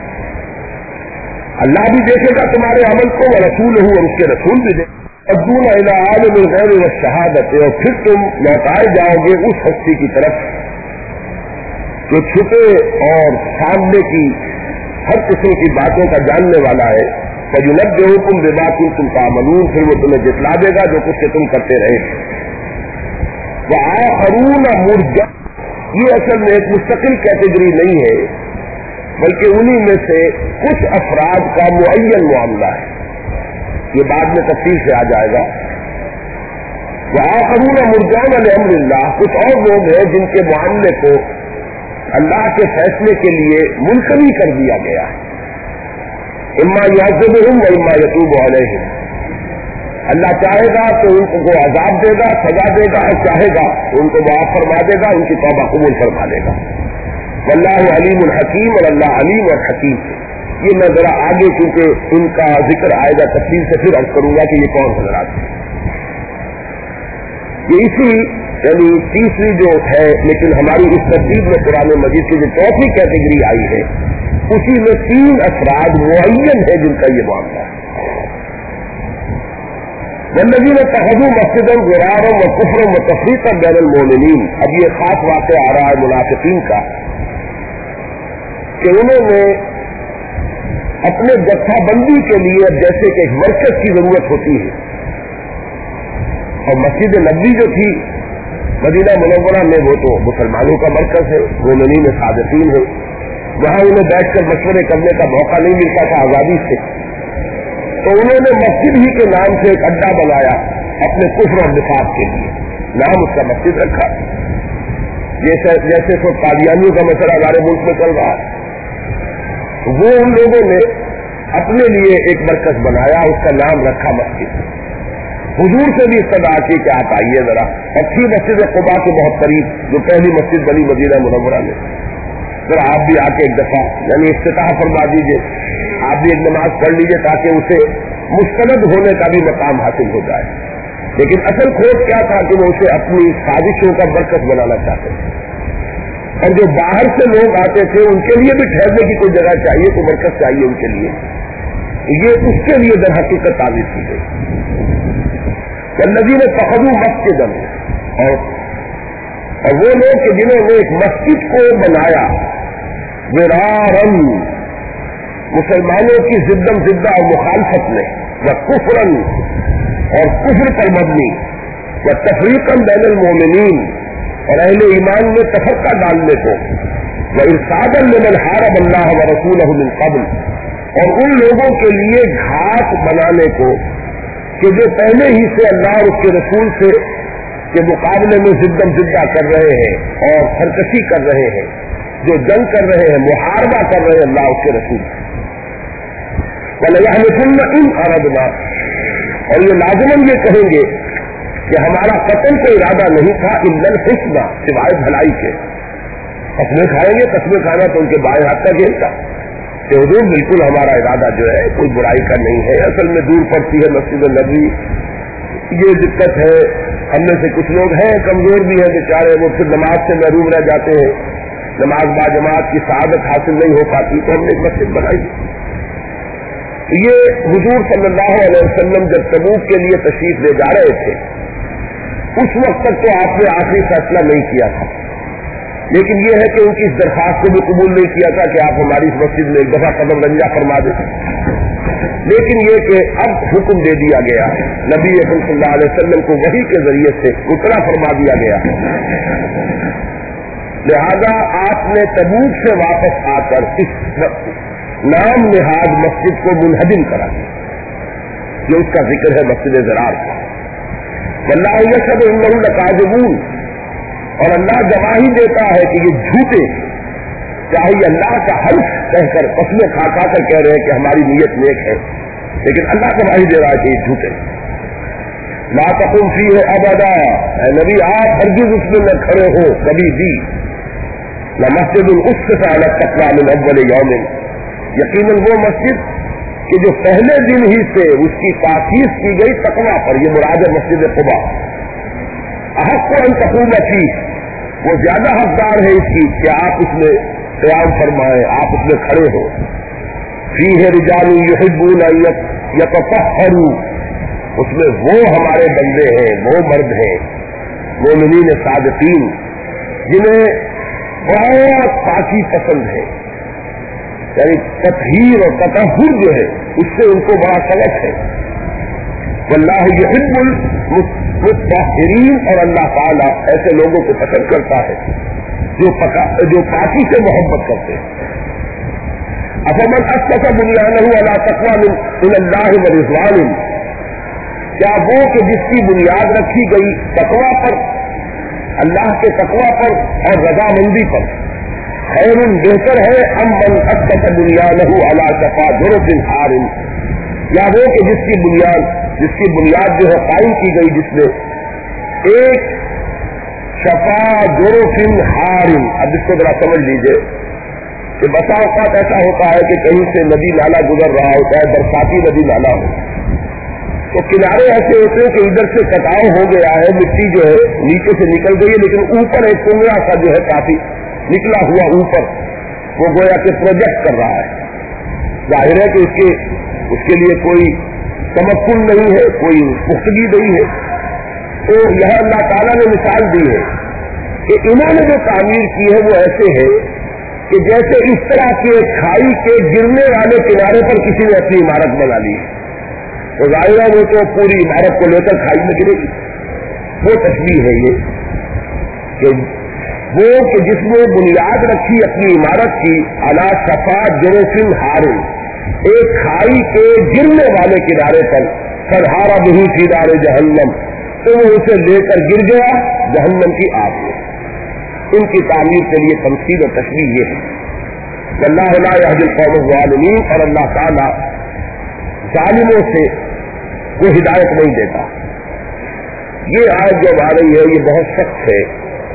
अल्लाह भी देखेगा तुम्हारे अमल को, व रसूल हूँ, और उसके रसूल भी देखेगा। अब्दून इला आलिमिल गैब व शहादत, और फिर तुम लौटाए जाओगे उस हस्ती की तरफ जो छुपे और सामने की हर किस्म की बातों का जानने वाला है। فَيُنَبِّئُكُم بِمَا كُنتُمْ تَعْمَلُونَ، پھر وہ تمہیں جتلا دے گا جو کچھ تم کرتے رہے. وَآخَرُونَ مُرْجَوْنَ، یہ اصل میں ایک مستقل کیٹیگری نہیں ہے، بلکہ انہی میں سے کچھ افراد کا معین معاملہ ہے. یہ بعد میں تفصیل سے آ جائے گا. وَآخَرُونَ مُرْجَوْنَ لِأَمْرِ اللَّهِ، کچھ اور لوگ ہیں جن کے معاملے کو اللہ کے فیصلے کے لیے ملتوی کر دیا گیا ہے. اما یعذبہم و اما یتوب علیہم، اللہ چاہے گا تو ان کو عذاب دے گا، سزا دے گا، اور چاہے گا تو ان کو معاف فرما دے گا، ان کی توبہ قبول فرما دے گا. واللہ علیم الحکیم، اور اللہ علیم اور حکیم. یہ میں ذرا آگے کیونکہ ان کا ذکر آئے گا تفصیل سے پھر عرض کروں گا کہ یہ کون حضرات ہیں. یہ اسی یعنی تیسری جو ہے، لیکن ہماری اس ترتیب میں قرآن مجید کی جو چوتھی کیٹیگری آئی ہے اسی میں 3 افراد معین ہے جن کا یہ معاملہ ہے. والذین اتخذوا مسجدا ضرارا وکفرا وتفریقا بین المؤمنین. اب یہ خاص واقعہ آ رہا ہے منافقین کا کہ انہوں نے اپنے جتھا بندی کے لیے جیسے کہ ایک مرکز کی ضرورت ہوتی ہے، اور مسجد نبوی جو تھی مدینہ منورہ میں وہ تو مسلمانوں کا مرکز ہے، مومنین صادقین ہے، وہاں انہیں بیٹھ کر مشورے کرنے کا موقع نہیں ملتا تھا آزادی سے. تو انہوں نے مسجد ہی کے نام سے ایک اڈا بنایا اپنے کفر اور نفاق کے لیے، نام اس کا مسجد رکھا. جیسے تو قادیانیوں کا مسئلہ ہمارے ملک میں چل رہا ہے، وہ ان لوگوں نے اپنے لیے ایک مرکز بنایا، اس کا نام رکھا مسجد. حضور سے بھی استدعا کی کہ آپ آئیے ذرا، اچھی مسجد قباء کے بہت قریب جو پہلی مسجد بنی مدینہ منورہ میں، ذرا آپ بھی آ کے ایک دفعہ یعنی افتتاح فرما دیجیے، آپ بھی ایک نماز پڑھ لیجیے تاکہ اسے مستند ہونے کا بھی مقام حاصل ہو جائے. لیکن اصل کھوج کیا تھا کہ وہ اسے اپنی سازشوں کا مرکز بنانا چاہتے تھے، اور جو باہر سے لوگ آتے تھے ان کے لیے بھی ٹھہرنے کی کوئی جگہ چاہیے، کوئی مرکز چاہیے ان کے لیے. یہ اس کے لیے در حقیقت تعمیر کی گئی. والذین اتخذوا مسجدا، اور وہ لوگ کہ جنہوں نے ایک مسجد کو بنایا ضرارا، مسلمانوں کی زدم زدہ اور مخالفت میں، وکفرا، اور کفر پر مبنی، وتفریقا بین المؤمنین، اور اہل ایمان میں تفرقہ ڈالنے کو، وارصادا لمن حارب اللہ ورسولہ من قبل، اور ان لوگوں کے لیے گھاٹ بنانے کو کہ جو پہلے ہی سے اللہ اور اس کے رسول سے کے مقابلے میں زدم زدہ کر رہے ہیں اور سرکشی کر رہے ہیں، جو جنگ کر رہے ہیں، محاربہ کر رہے ہیں اللہ اس کے رسول سے. وَلَيَحْلِفُنَّ إِنْ أَرَدْنَا، اور یہ لازماً یہ کہیں گے کہ ہمارا قتل کا ارادہ نہیں تھا إِلَّا الْحُسْنَى، سوائے بھلائی کے. قسمیں کھائیں گے، قسمیں کھانا تو ان کے بائیں ہاتھ کا کھیل تھا کہ حضور بالکل ہمارا ارادہ جو ہے کوئی برائی کا نہیں ہے. اصل میں دور پڑتی ہے مسجد نبوی، یہ دقت ہے. ہم میں سے کچھ لوگ ہیں کمزور بھی ہیں بیچارے، وہ پھر نماز سے محروم رہ جاتے ہیں، نماز با جماعت کی سعادت حاصل نہیں ہو پاتی، تو ہم نے ایک مسجد بنائی. یہ حضور صلی اللہ علیہ وسلم جب تبوک کے لیے تشریف لے جا رہے تھے اس وقت تک تو آپ نے آخری فیصلہ نہیں کیا تھا، لیکن یہ ہے کہ ان کی اس درخواست کو بھی قبول نہیں کیا تھا کہ آپ ہماری اس مسجد میں ایک دفعہ قدم رنجہ فرما دیں. لیکن یہ کہ اب حکم دے دیا گیا، نبی اکرم صلی اللہ علیہ وسلم کو وحی کے ذریعے سے اترا فرما دیا گیا، لہذا آپ نے تبوک سے واپس آ کر اس نام نہاد مسجد کو منہدم کرا. یہ اس کا ذکر ہے مسجد ضرار کا. واللہ یشہد انہم لکاذبون، اور اللہ گواہی دیتا ہے کہ یہ جھوٹے، چاہے یہ اللہ کا حلف کہہ کر قسمیں کھا کھا کر کہہ رہے ہیں کہ ہماری نیت نیک ہے، لیکن اللہ گواہی دے رہا ہے کہ یہ جھوٹے. لا تقم فیہ ابدا، اے نبی آپ ہرگز اس میں نہ کھڑے ہو کبھی بھی. لمسجد اسست علی التقوی من اول یوم، یقیناً وہ مسجد کہ جو پہلے دن ہی سے اس کی تاسیس کی گئی تقوی پر، یہ مراد ہے مسجد قباء. احق ان تقوم فیہ، وہ زیادہ حقدار ہے اس کی کہ آپ اس میں قیام فرمائیں، آپ اس میں کھڑے ہو. فیہ رجال یحبون ان یتطہروا، اس میں وہ ہمارے بندے ہیں، وہ مرد ہیں مومنین صادقین جنہیں بہت پاکی پسند ہے. یعنی تطہیر اور تطہر جو ہے اس سے ان کو بڑا شغف ہے. واللہ یحب المطہرین، اور اللہ تعالیٰ ایسے لوگوں کو پسند کرتا ہے جو پاکی سے محبت کرتے ہیں. افمن اسس بنیانہ علی تقوی من اللہ ورضوان، کیا وہ کہ جس کی بنیاد رکھی گئی تقوی پر، اللہ کے تقوی پر اور رضامندی پر، خیر بہتر ہے ام من اسس بنیانہ علی شفا جرف ہار، یا وہ کہ جس کی بنیاد جو ہے قائم کی گئی جس میں ایک شفا جرف ہار. اب اس کو ذرا سمجھ لیجیے کہ بسا اوقات ایسا ہوتا ہے کہ کہیں سے ندی نالا گزر رہا ہوتا ہے، برساتی ندی نالا ہو، تو کنارے ایسے ہوتے ہیں کہ ادھر سے کٹاؤ ہو گیا ہے، مٹی جو ہے نیچے سے نکل گئی ہے، لیکن اوپر ایک کنگڑا سا جو ہے کافی نکلا ہوا اوپر، وہ گویا کہ پروجیکٹ کر رہا ہے. ظاہر ہے کہ اس کے لیے کوئی تمکن نہیں ہے، کوئی پختگی نہیں ہے. تو یہاں اللہ تعالیٰ نے مثال دی ہے کہ انہوں نے جو تعمیر کی ہے وہ ایسے ہے کہ جیسے اس طرح کے کھائی کے گرنے والے کنارے پر کسی نے اپنی عمارت بنا لی ہے، تو ظاہر ہے وہ تو پوری عمارت کو لے کر کھائی میں گرے گی. وہ تشبیہ ہے یہ کہ وہ کہ جس نے بنیاد رکھی اپنی عمارت کی علی شفا جرف ہار، ایک کھائی کے گرنے والے کنارے پر، فنہارا بہی فی نار جہنم، تو وہ اسے لے کر گر گیا جہنم کی آگ میں. ان کی تعمیر کے لیے تمثیل اور تشبیہ یہ ہے. واللہ لا یہدی القوم الظالمین، اور اللہ تعالیٰ ظالموں سے وہ ہدایت نہیں دیتا. یہ آیت جو آ رہی ہے یہ بہت سخت ہے،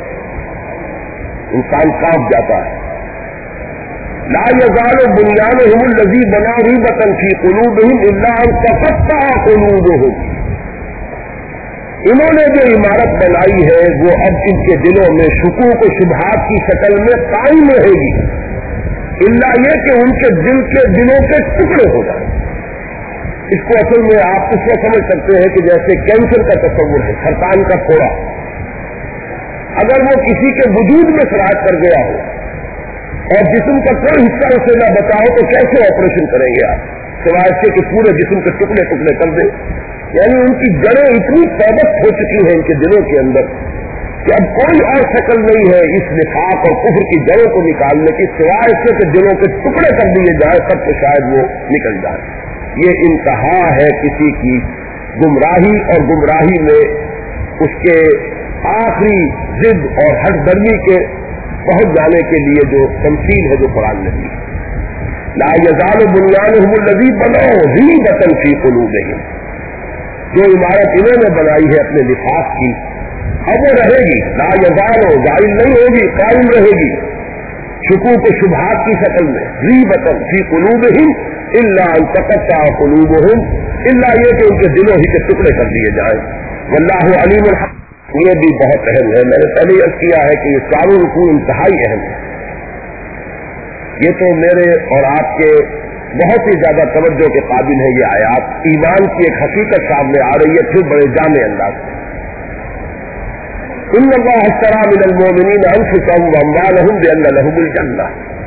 انسان کانپ جاتا ہے. لا یزال بنیانہم الذی بنوا ریبۃ فی قلوبہم الا ان تقطع قلوبہم. انہوں نے جو عمارت بنائی ہے وہ اب ان کے دلوں میں شکوک و شبہات کی شکل میں قائم رہے گی، الا یہ کہ ان کے دلوں کے ٹکڑے ہو جائیں. اس کو اصل میں آپ اس کو سمجھ سکتے ہیں کہ جیسے کینسر کا تصور ہے، سرطان کا پھوڑا. اگر وہ کسی کے وجود میں سراغ کر گیا ہو اور جسم کا کوئی حصہ اسے نہ بچا ہو تو کیسے آپریشن کریں گے آپ، سوائے سے کہ پورے جسم کے ٹکڑے ٹکڑے کر دیں. یعنی ان کی جڑیں اتنی پیبست ہو چکی ہیں ان کے دلوں کے اندر کہ اب کوئی اور شکل نہیں ہے اس نفاق اور کفر کی جڑوں کو نکالنے کی، سوائے سے کہ دلوں کے ٹکڑے کر دیے جائے تب تو شاید وہ نکل جائے. یہ انتہا ہے کسی کی گمراہی، اور گمراہی میں اس کے آخری ضد اور ہٹ درمی کے پہنچ جانے کے لیے جو تمثیل ہے جو قرآن نے دی. لا یزال بنیانہم الذی بنوا ریبۃ فی قلوبہم، جو عمارت انہوں نے بنائی ہے اپنے نفاق کی اب وہ رہے گی. لا یزال زائل نہیں ہوگی، قائم رہے گی شکوک و شبہات کی شکل میں. ریبۃ فی قلوبہم الا ان تقطع قلوبہم، الا یہ کہ ان کے دلوں ہی کے ٹکڑے کر دیے جائیں. واللہ علیم الحق. یہ بھی بہت اہم ہے، میں نے پہلے عرض کیا ہے کہ یہ چاروں رکوع انتہائی اہم ہے. یہ تو میرے اور آپ کے بہت ہی زیادہ توجہ کے قابل ہے. یہ آیات ایمان کی ایک حقیقت سامنے آ رہی ہے پھر بڑے جامع انداز سے. ان اللہ اشتری من المؤمنین انفسهم واموالهم بان لهم الجنہ.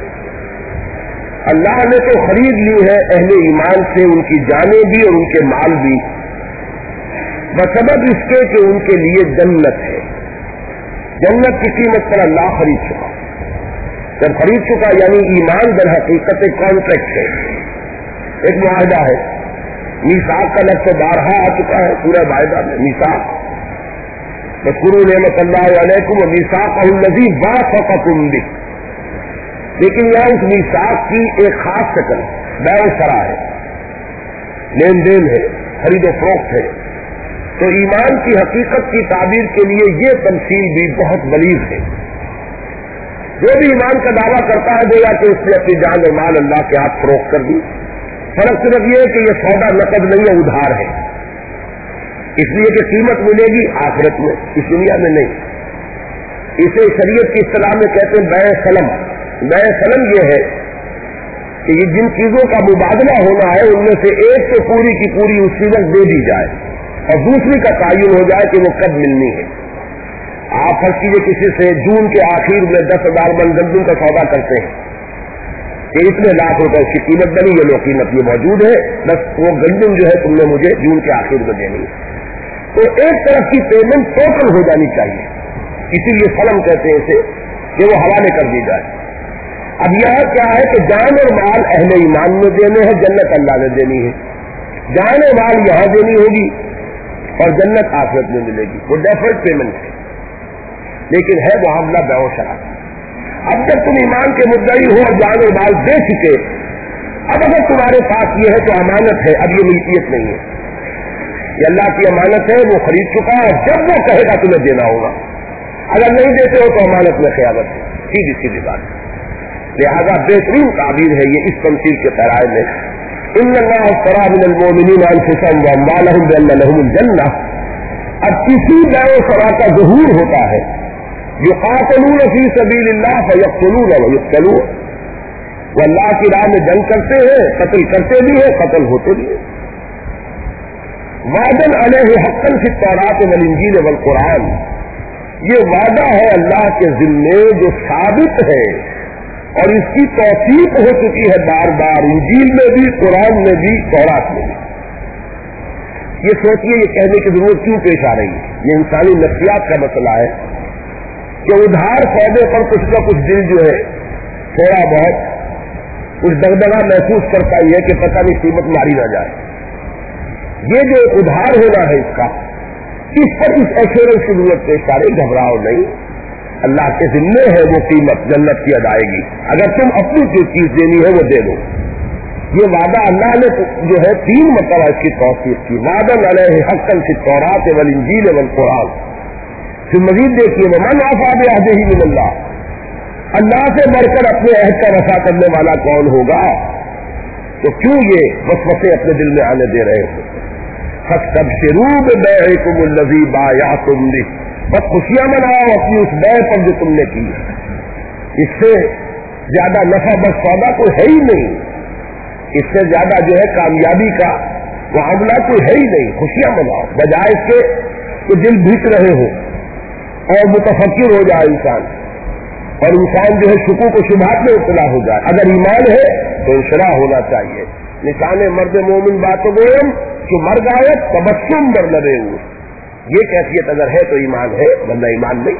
اللہ نے تو خرید لی ہے اہل ایمان سے ان کی جانیں بھی اور ان کے مال بھی، بسبب اس کے کہ ان کے لیے جنت ہے. جنت کی قیمت پر اللہ خرید چکا. جب خرید چکا یعنی ایمان در حقیقت ایک کانٹریکٹ ہے، ایک معاہدہ ہے. میثاق کا لفظ بارہا آ چکا ہے پورا معاہدہ میں. میثاق واذکروا نعمت اللہ علیکم ومیثاقہ الذی واثقکم بہ. لیکن یہاں اس میثاق کی ایک خاص شکل بیع و شرا ہے، لین دین ہے، خرید و فروخت ہے. تو ایمان کی حقیقت کی تعبیر کے لیے یہ تمثیل بھی بہت بلیغ ہے. جو بھی ایمان کا دعویٰ کرتا ہے گویا کہ اس نے اپنی جان اور مال اللہ کے ہاتھ فروخت کر دی. فرق صرف یہ ہے کہ یہ سودا نقد نہیں ہے، ادھار ہے، اس لیے کہ قیمت ملے گی آخرت میں، اس دنیا میں نہیں. اسے شریعت کی اصطلاح میں کہتے ہیں بیع سلم. بیع سلم یہ ہے کہ یہ جن چیزوں کا مبادلہ ہونا ہے ان میں سے ایک تو پوری کی پوری اسی وقت دے دی جائے اور دوسری کا تعین ہو جائے کہ وہ کب ملنی ہے. آپ فرض کیجیے کسی سے جون کے آخر میں 10,000 من گندم کا سودا کرتے ہیں کہ اتنے लाख रुपए इसकी कीमत बनी, ये लो कीमत ये मौजूद है, बस वो गंदम जो है तुमने मुझे जून के आखिर में देनी है। तो एक तरफ की पेमेंट टोटल हो जानी चाहिए, इसीलिए सलम कहते हैं इसे कि वो हवाले कर दी जाए। अब यहाँ क्या है कि जान और माल अहले ईमान में देने हैं, जन्नत अल्लाह ने देनी है। जान और माल यहाँ देनी होगी और जन्नत आखिरत में मिलेगी, वो डेफर्ड पेमेंट है, लेकिन है मुआमला बैओ शरा। अब जब तुम ईमान के मुद्दई हो और जान और माल दे चुके, अब अगर तुम्हारे पास ये है तो अमानत है, अब ये मिल्कियत नहीं है, ये अल्लाह की अमानत है, वो खरीद चुका है, जब वो कहेगा तुम्हें देना होगा, अगर नहीं देते हो तो अमानत में खयानत है, सीधी सीधी बात। लिहाजा बेहतरीन ताबीर है ये इस तमसील के तराए में, इन्नल्लाह अश्तरा मिनल मोमिनीन अनफुसहम व अम्वालहुम बिअन्न लहुमुल जन्नह। अब किसी बैओ शरा का ज़हूर होता है, युक़ातिलून फी सबीलिल्लाह फयक़्तुलून व युक़्तलून, वो अल्लाह की राह में जंग करते हैं, कत्ल करते भी हैं, कत्ल होते भी हैं। वादन अलैहि हक़्क़न फी तौरात वल इंजील वल कुरान, ये वादा है अल्लाह के ज़िम्मे जो साबित है और इसकी तौसीक हो चुकी है बार बार, इंजील में भी, कुरान में भी, तौरात में भी। ये सोचिए ये कहने की जरूरत क्यों पेश आ रही है, ये इंसानी नफ्सियात का मसला है कि उधार सौदे पर कुछ न कुछ दिल जो है थोड़ा बहुत कुछ दगदगा महसूस करता ही है कि पता नहीं कीमत मारी ना जाए। ये जो उधार होना है इसका, इस पर इस एश्योरेंस की जरूरत पेश आ रही, घबराओ नहीं, अल्लाह के जिम्मे है वो कीमत जन्नत की अदायगी, अगर तुम अपनी जो चीज देनी है वो दे दो। ये वादा अल्लाह ने जो है 3 मरतबा इसकी तौसीफ की, वादन अलैहि हक़्क़न फी तौरात वल इंजील वल कुरान। फिर मजीद देखिए, वमन वफ़ा बिअहदिही मिनल्लाह, अल्लाह से बढ़कर अपने अहद का वफा करने वाला कौन होगा? तो क्यों ये वसवसे अपने दिल में आने दे रहे हो? फस्तबशिरू बिबैइकुमुल्लज़ी बायअतुम बिह, बस खुशियां मनाओ अपनी उस बैय पर जो तुमने की, इससे ज्यादा नफा बस सौदा तो है ही नहीं, इससे ज्यादा जो है कामयाबी का मामला तो है ही नहीं। खुशियां मनाओ, बजाय इसके कि दिल भीग रहे हो और मुतफक्किर हो जाए इंसान, और इंसान जो है शुकू को शुबहात में इब्तला हो जाए। अगर ईमान है तो इंशरा होना चाहिए। निशाने मर्द मोमिन बात गोयम कि मर गायब तबस्सुम बर लबे हुए, ये कैफियत अगर है तो ईमान है, वरना ईमान नहीं।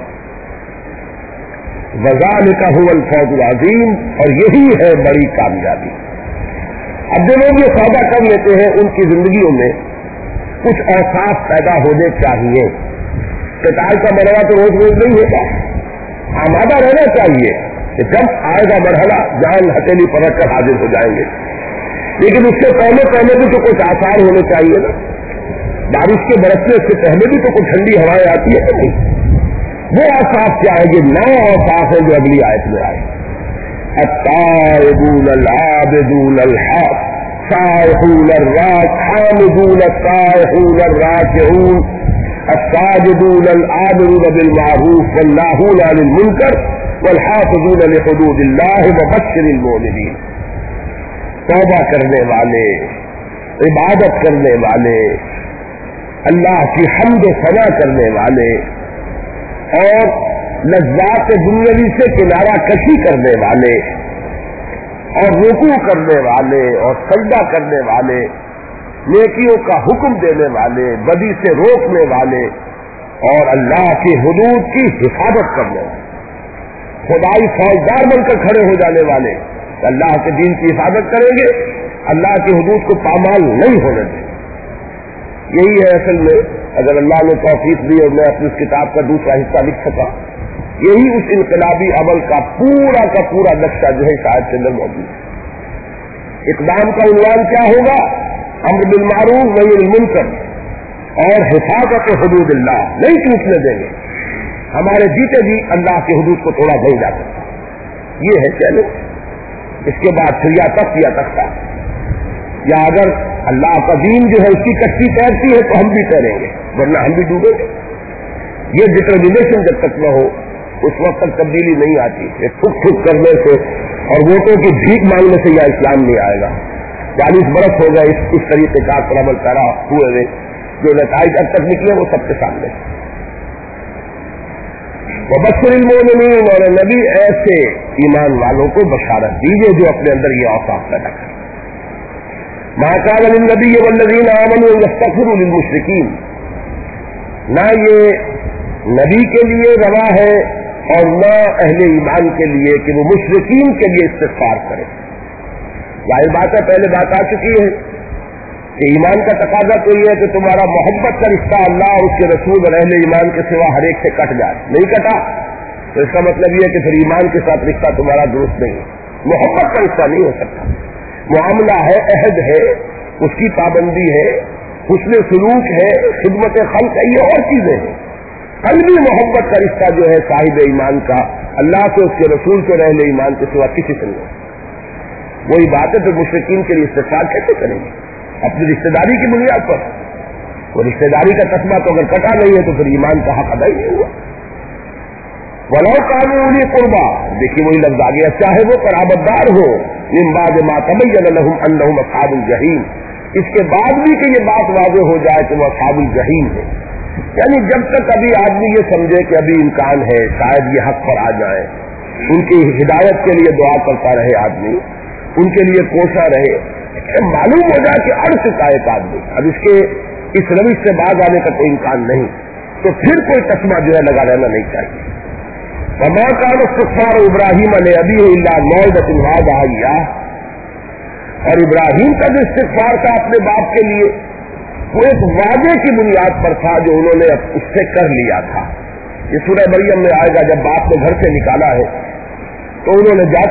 वज़ालिका हुवल फौज़ुल अज़ीम, और यही है बड़ी कामयाबी। अब जो लोग ये सौदा कर लेते हैं उनकी जिंदगियों में कुछ औसाफ पैदा होने चाहिए। किताब का मरवा तो रोज रोज नहीं होता, आमादा रहना चाहिए कि जब आएगा मरहला जान हथेली पर रख कर हाजिर हो जाएंगे। लेकिन उससे पहले भी तो कुछ आसार होने चाहिए ना, बारिश के बरसने से पहले भी तो कुछ ठंडी हवाएं आती है कि नहीं? वो औसाफ क्या है? ये 9 औसाफ है जो अगली आयत में आए। अत्ताइबून अल-आबिदून अल-साइहून अर-राकिऊन अस-साइहून अर-राकिऊन अस-साजिदून अल-आमिरून बिल-मारूफ वन्नाहून अनिल मुनकर वल-हाफ़िज़ून लिहुदूदिल्लाह व बश्शिरिल मुमिनीन। तौबा करने वाले, इबादत करने वाले, अल्लाह की हम्द सना करने वाले और लज्जात दुनियावी से किनारा कशी करने वाले और रुकू करने वाले और सजदा करने वाले, नेकियों का हुक्म देने वाले, बदी से रोकने वाले और अल्लाह की हुदूद की हिफाजत करने वाले, खुदाई फौजदार बनकर खड़े हो जाने वाले, अल्लाह के दीन की हिफाजत करेंगे, अल्लाह की हुदूद को पामाल नहीं होने देंगे। यही है असल में, अगर अल्लाह ने तौफीक दी और मैं अपनी इस किताब का दूसरा हिस्सा लिख सका, यही उस इनकलाबी अमल का पूरा नक्शा जो है शायद के अंदर मौजूद है। इक़दाम का उन्वान क्या होगा? अम्र बिल मारूफ व नही अनिल मुनकर और हिफाजत हुदूदिल्लाह, नहीं टूटने देंगे। हमारे जीते जी अल्लाह की हुदूद को तोड़ा नहीं जा सकता। ये है चैलेंज। इसके बाद फिर या तख्त या तख्ता, या अगर अल्लाह का दीन जो है उसकी कश्ती तैरती है तो हम भी तैरेंगे, वरना हम भी डूबेंगे। ये डिटर्मिनेशन जब तक न हो उस वक्त तक तब्दीली नहीं आती। ठुक ठुक करने से और वोटों की भीख मांगने से यह इस्लाम नहीं आएगा। 40 बरस हो गए इस तरीके का अमल करा हुए, जो नताइज अब तक निकले वो सबके सामने। वबश्शिर المؤمنین, और नबी ऐसे ईमान वालों को बशारत दीजिए जो अपने अंदर ये औसाफ पैदा करें. मा कान लिन्नबी वल्लज़ीन आमनू यस्तग़फिरू लिलमुशरिकीन, ना ये नबी के लिए रवा है और न अहले ईमान के लिए कि वो मुशरिकीन के लिए इस्तिग़फ़ार करें. जाहिर बात है, पहले बात आ चुकी है कि ईमान का तकाजा तो ये है कि तुम्हारा मोहब्बत का रिश्ता अल्लाह और उसके रसूल और अहले ईमान के सिवा हर एक से कट जाए. नहीं कटा तो इसका मतलब ये है कि फिर ईमान के साथ रिश्ता तुम्हारा दुरुस्त नहीं है. मोहब्बत का रिश्ता नहीं हो सकता. मामला है, अहद है, उसकी पाबंदी है, हुस्न सुलूक है, खिदमत खल्क है, ये और चीजें हैं. कल्बी मोहब्बत का रिश्ता जो है साहिब ईमान का अल्लाह से, उसके रसूल से और अहले ईमान के सिवा किसी से नहीं. वही बात है, तो मुशरिकीन के लिए इस्तिग़फ़ार कैसे करेंगे? अपनी रिश्तेदारी की बुनियाद पर. वो रिश्तेदारी का तस्मा तो अगर कटा नहीं है तो फिर ईमान का हक अदा ही नहीं हुआ. वलौ कानू उली कुर्बा, देखिए वही लफ्ज़ आ गया, चाहे वो कराबतदार हो, मिन बाद मा तबय्यन लहुम अन्नहुम अस्हाबुल जहीम, इसके बाद भी कि ये बात वाज़ेह हो जाए कि वो अस्हाबुल जहीम है. यानी जब तक अभी आदमी ये समझे कि अभी इम्कान है शायद ये हक पर आ जाए, उनकी हिदायत के लिए दुआ करता रहे आदमी, उनके लिए कोसा रहे, मालूम हो जाए कि अड़ चुका है एक आदमी, अब इसके इस रविश से बाज आने का कोई इम्कान नहीं, तो फिर कोई तस्मा जो है लगा रहना नहीं चाहिए. वमा कान इस्तिग़फ़ार इब्राहीम अबी इल्ला मौइदतुन वअदहा, और इब्राहीम का जो इस्तिग़फ़ार था अपने बाप के लिए वो एक वादे की बुनियाद पर था जो उन्होंने उससे कर लिया था. ये सूरह मरियम में आएगा, जब बाप को घर से निकाला है तो उन्होंने जाते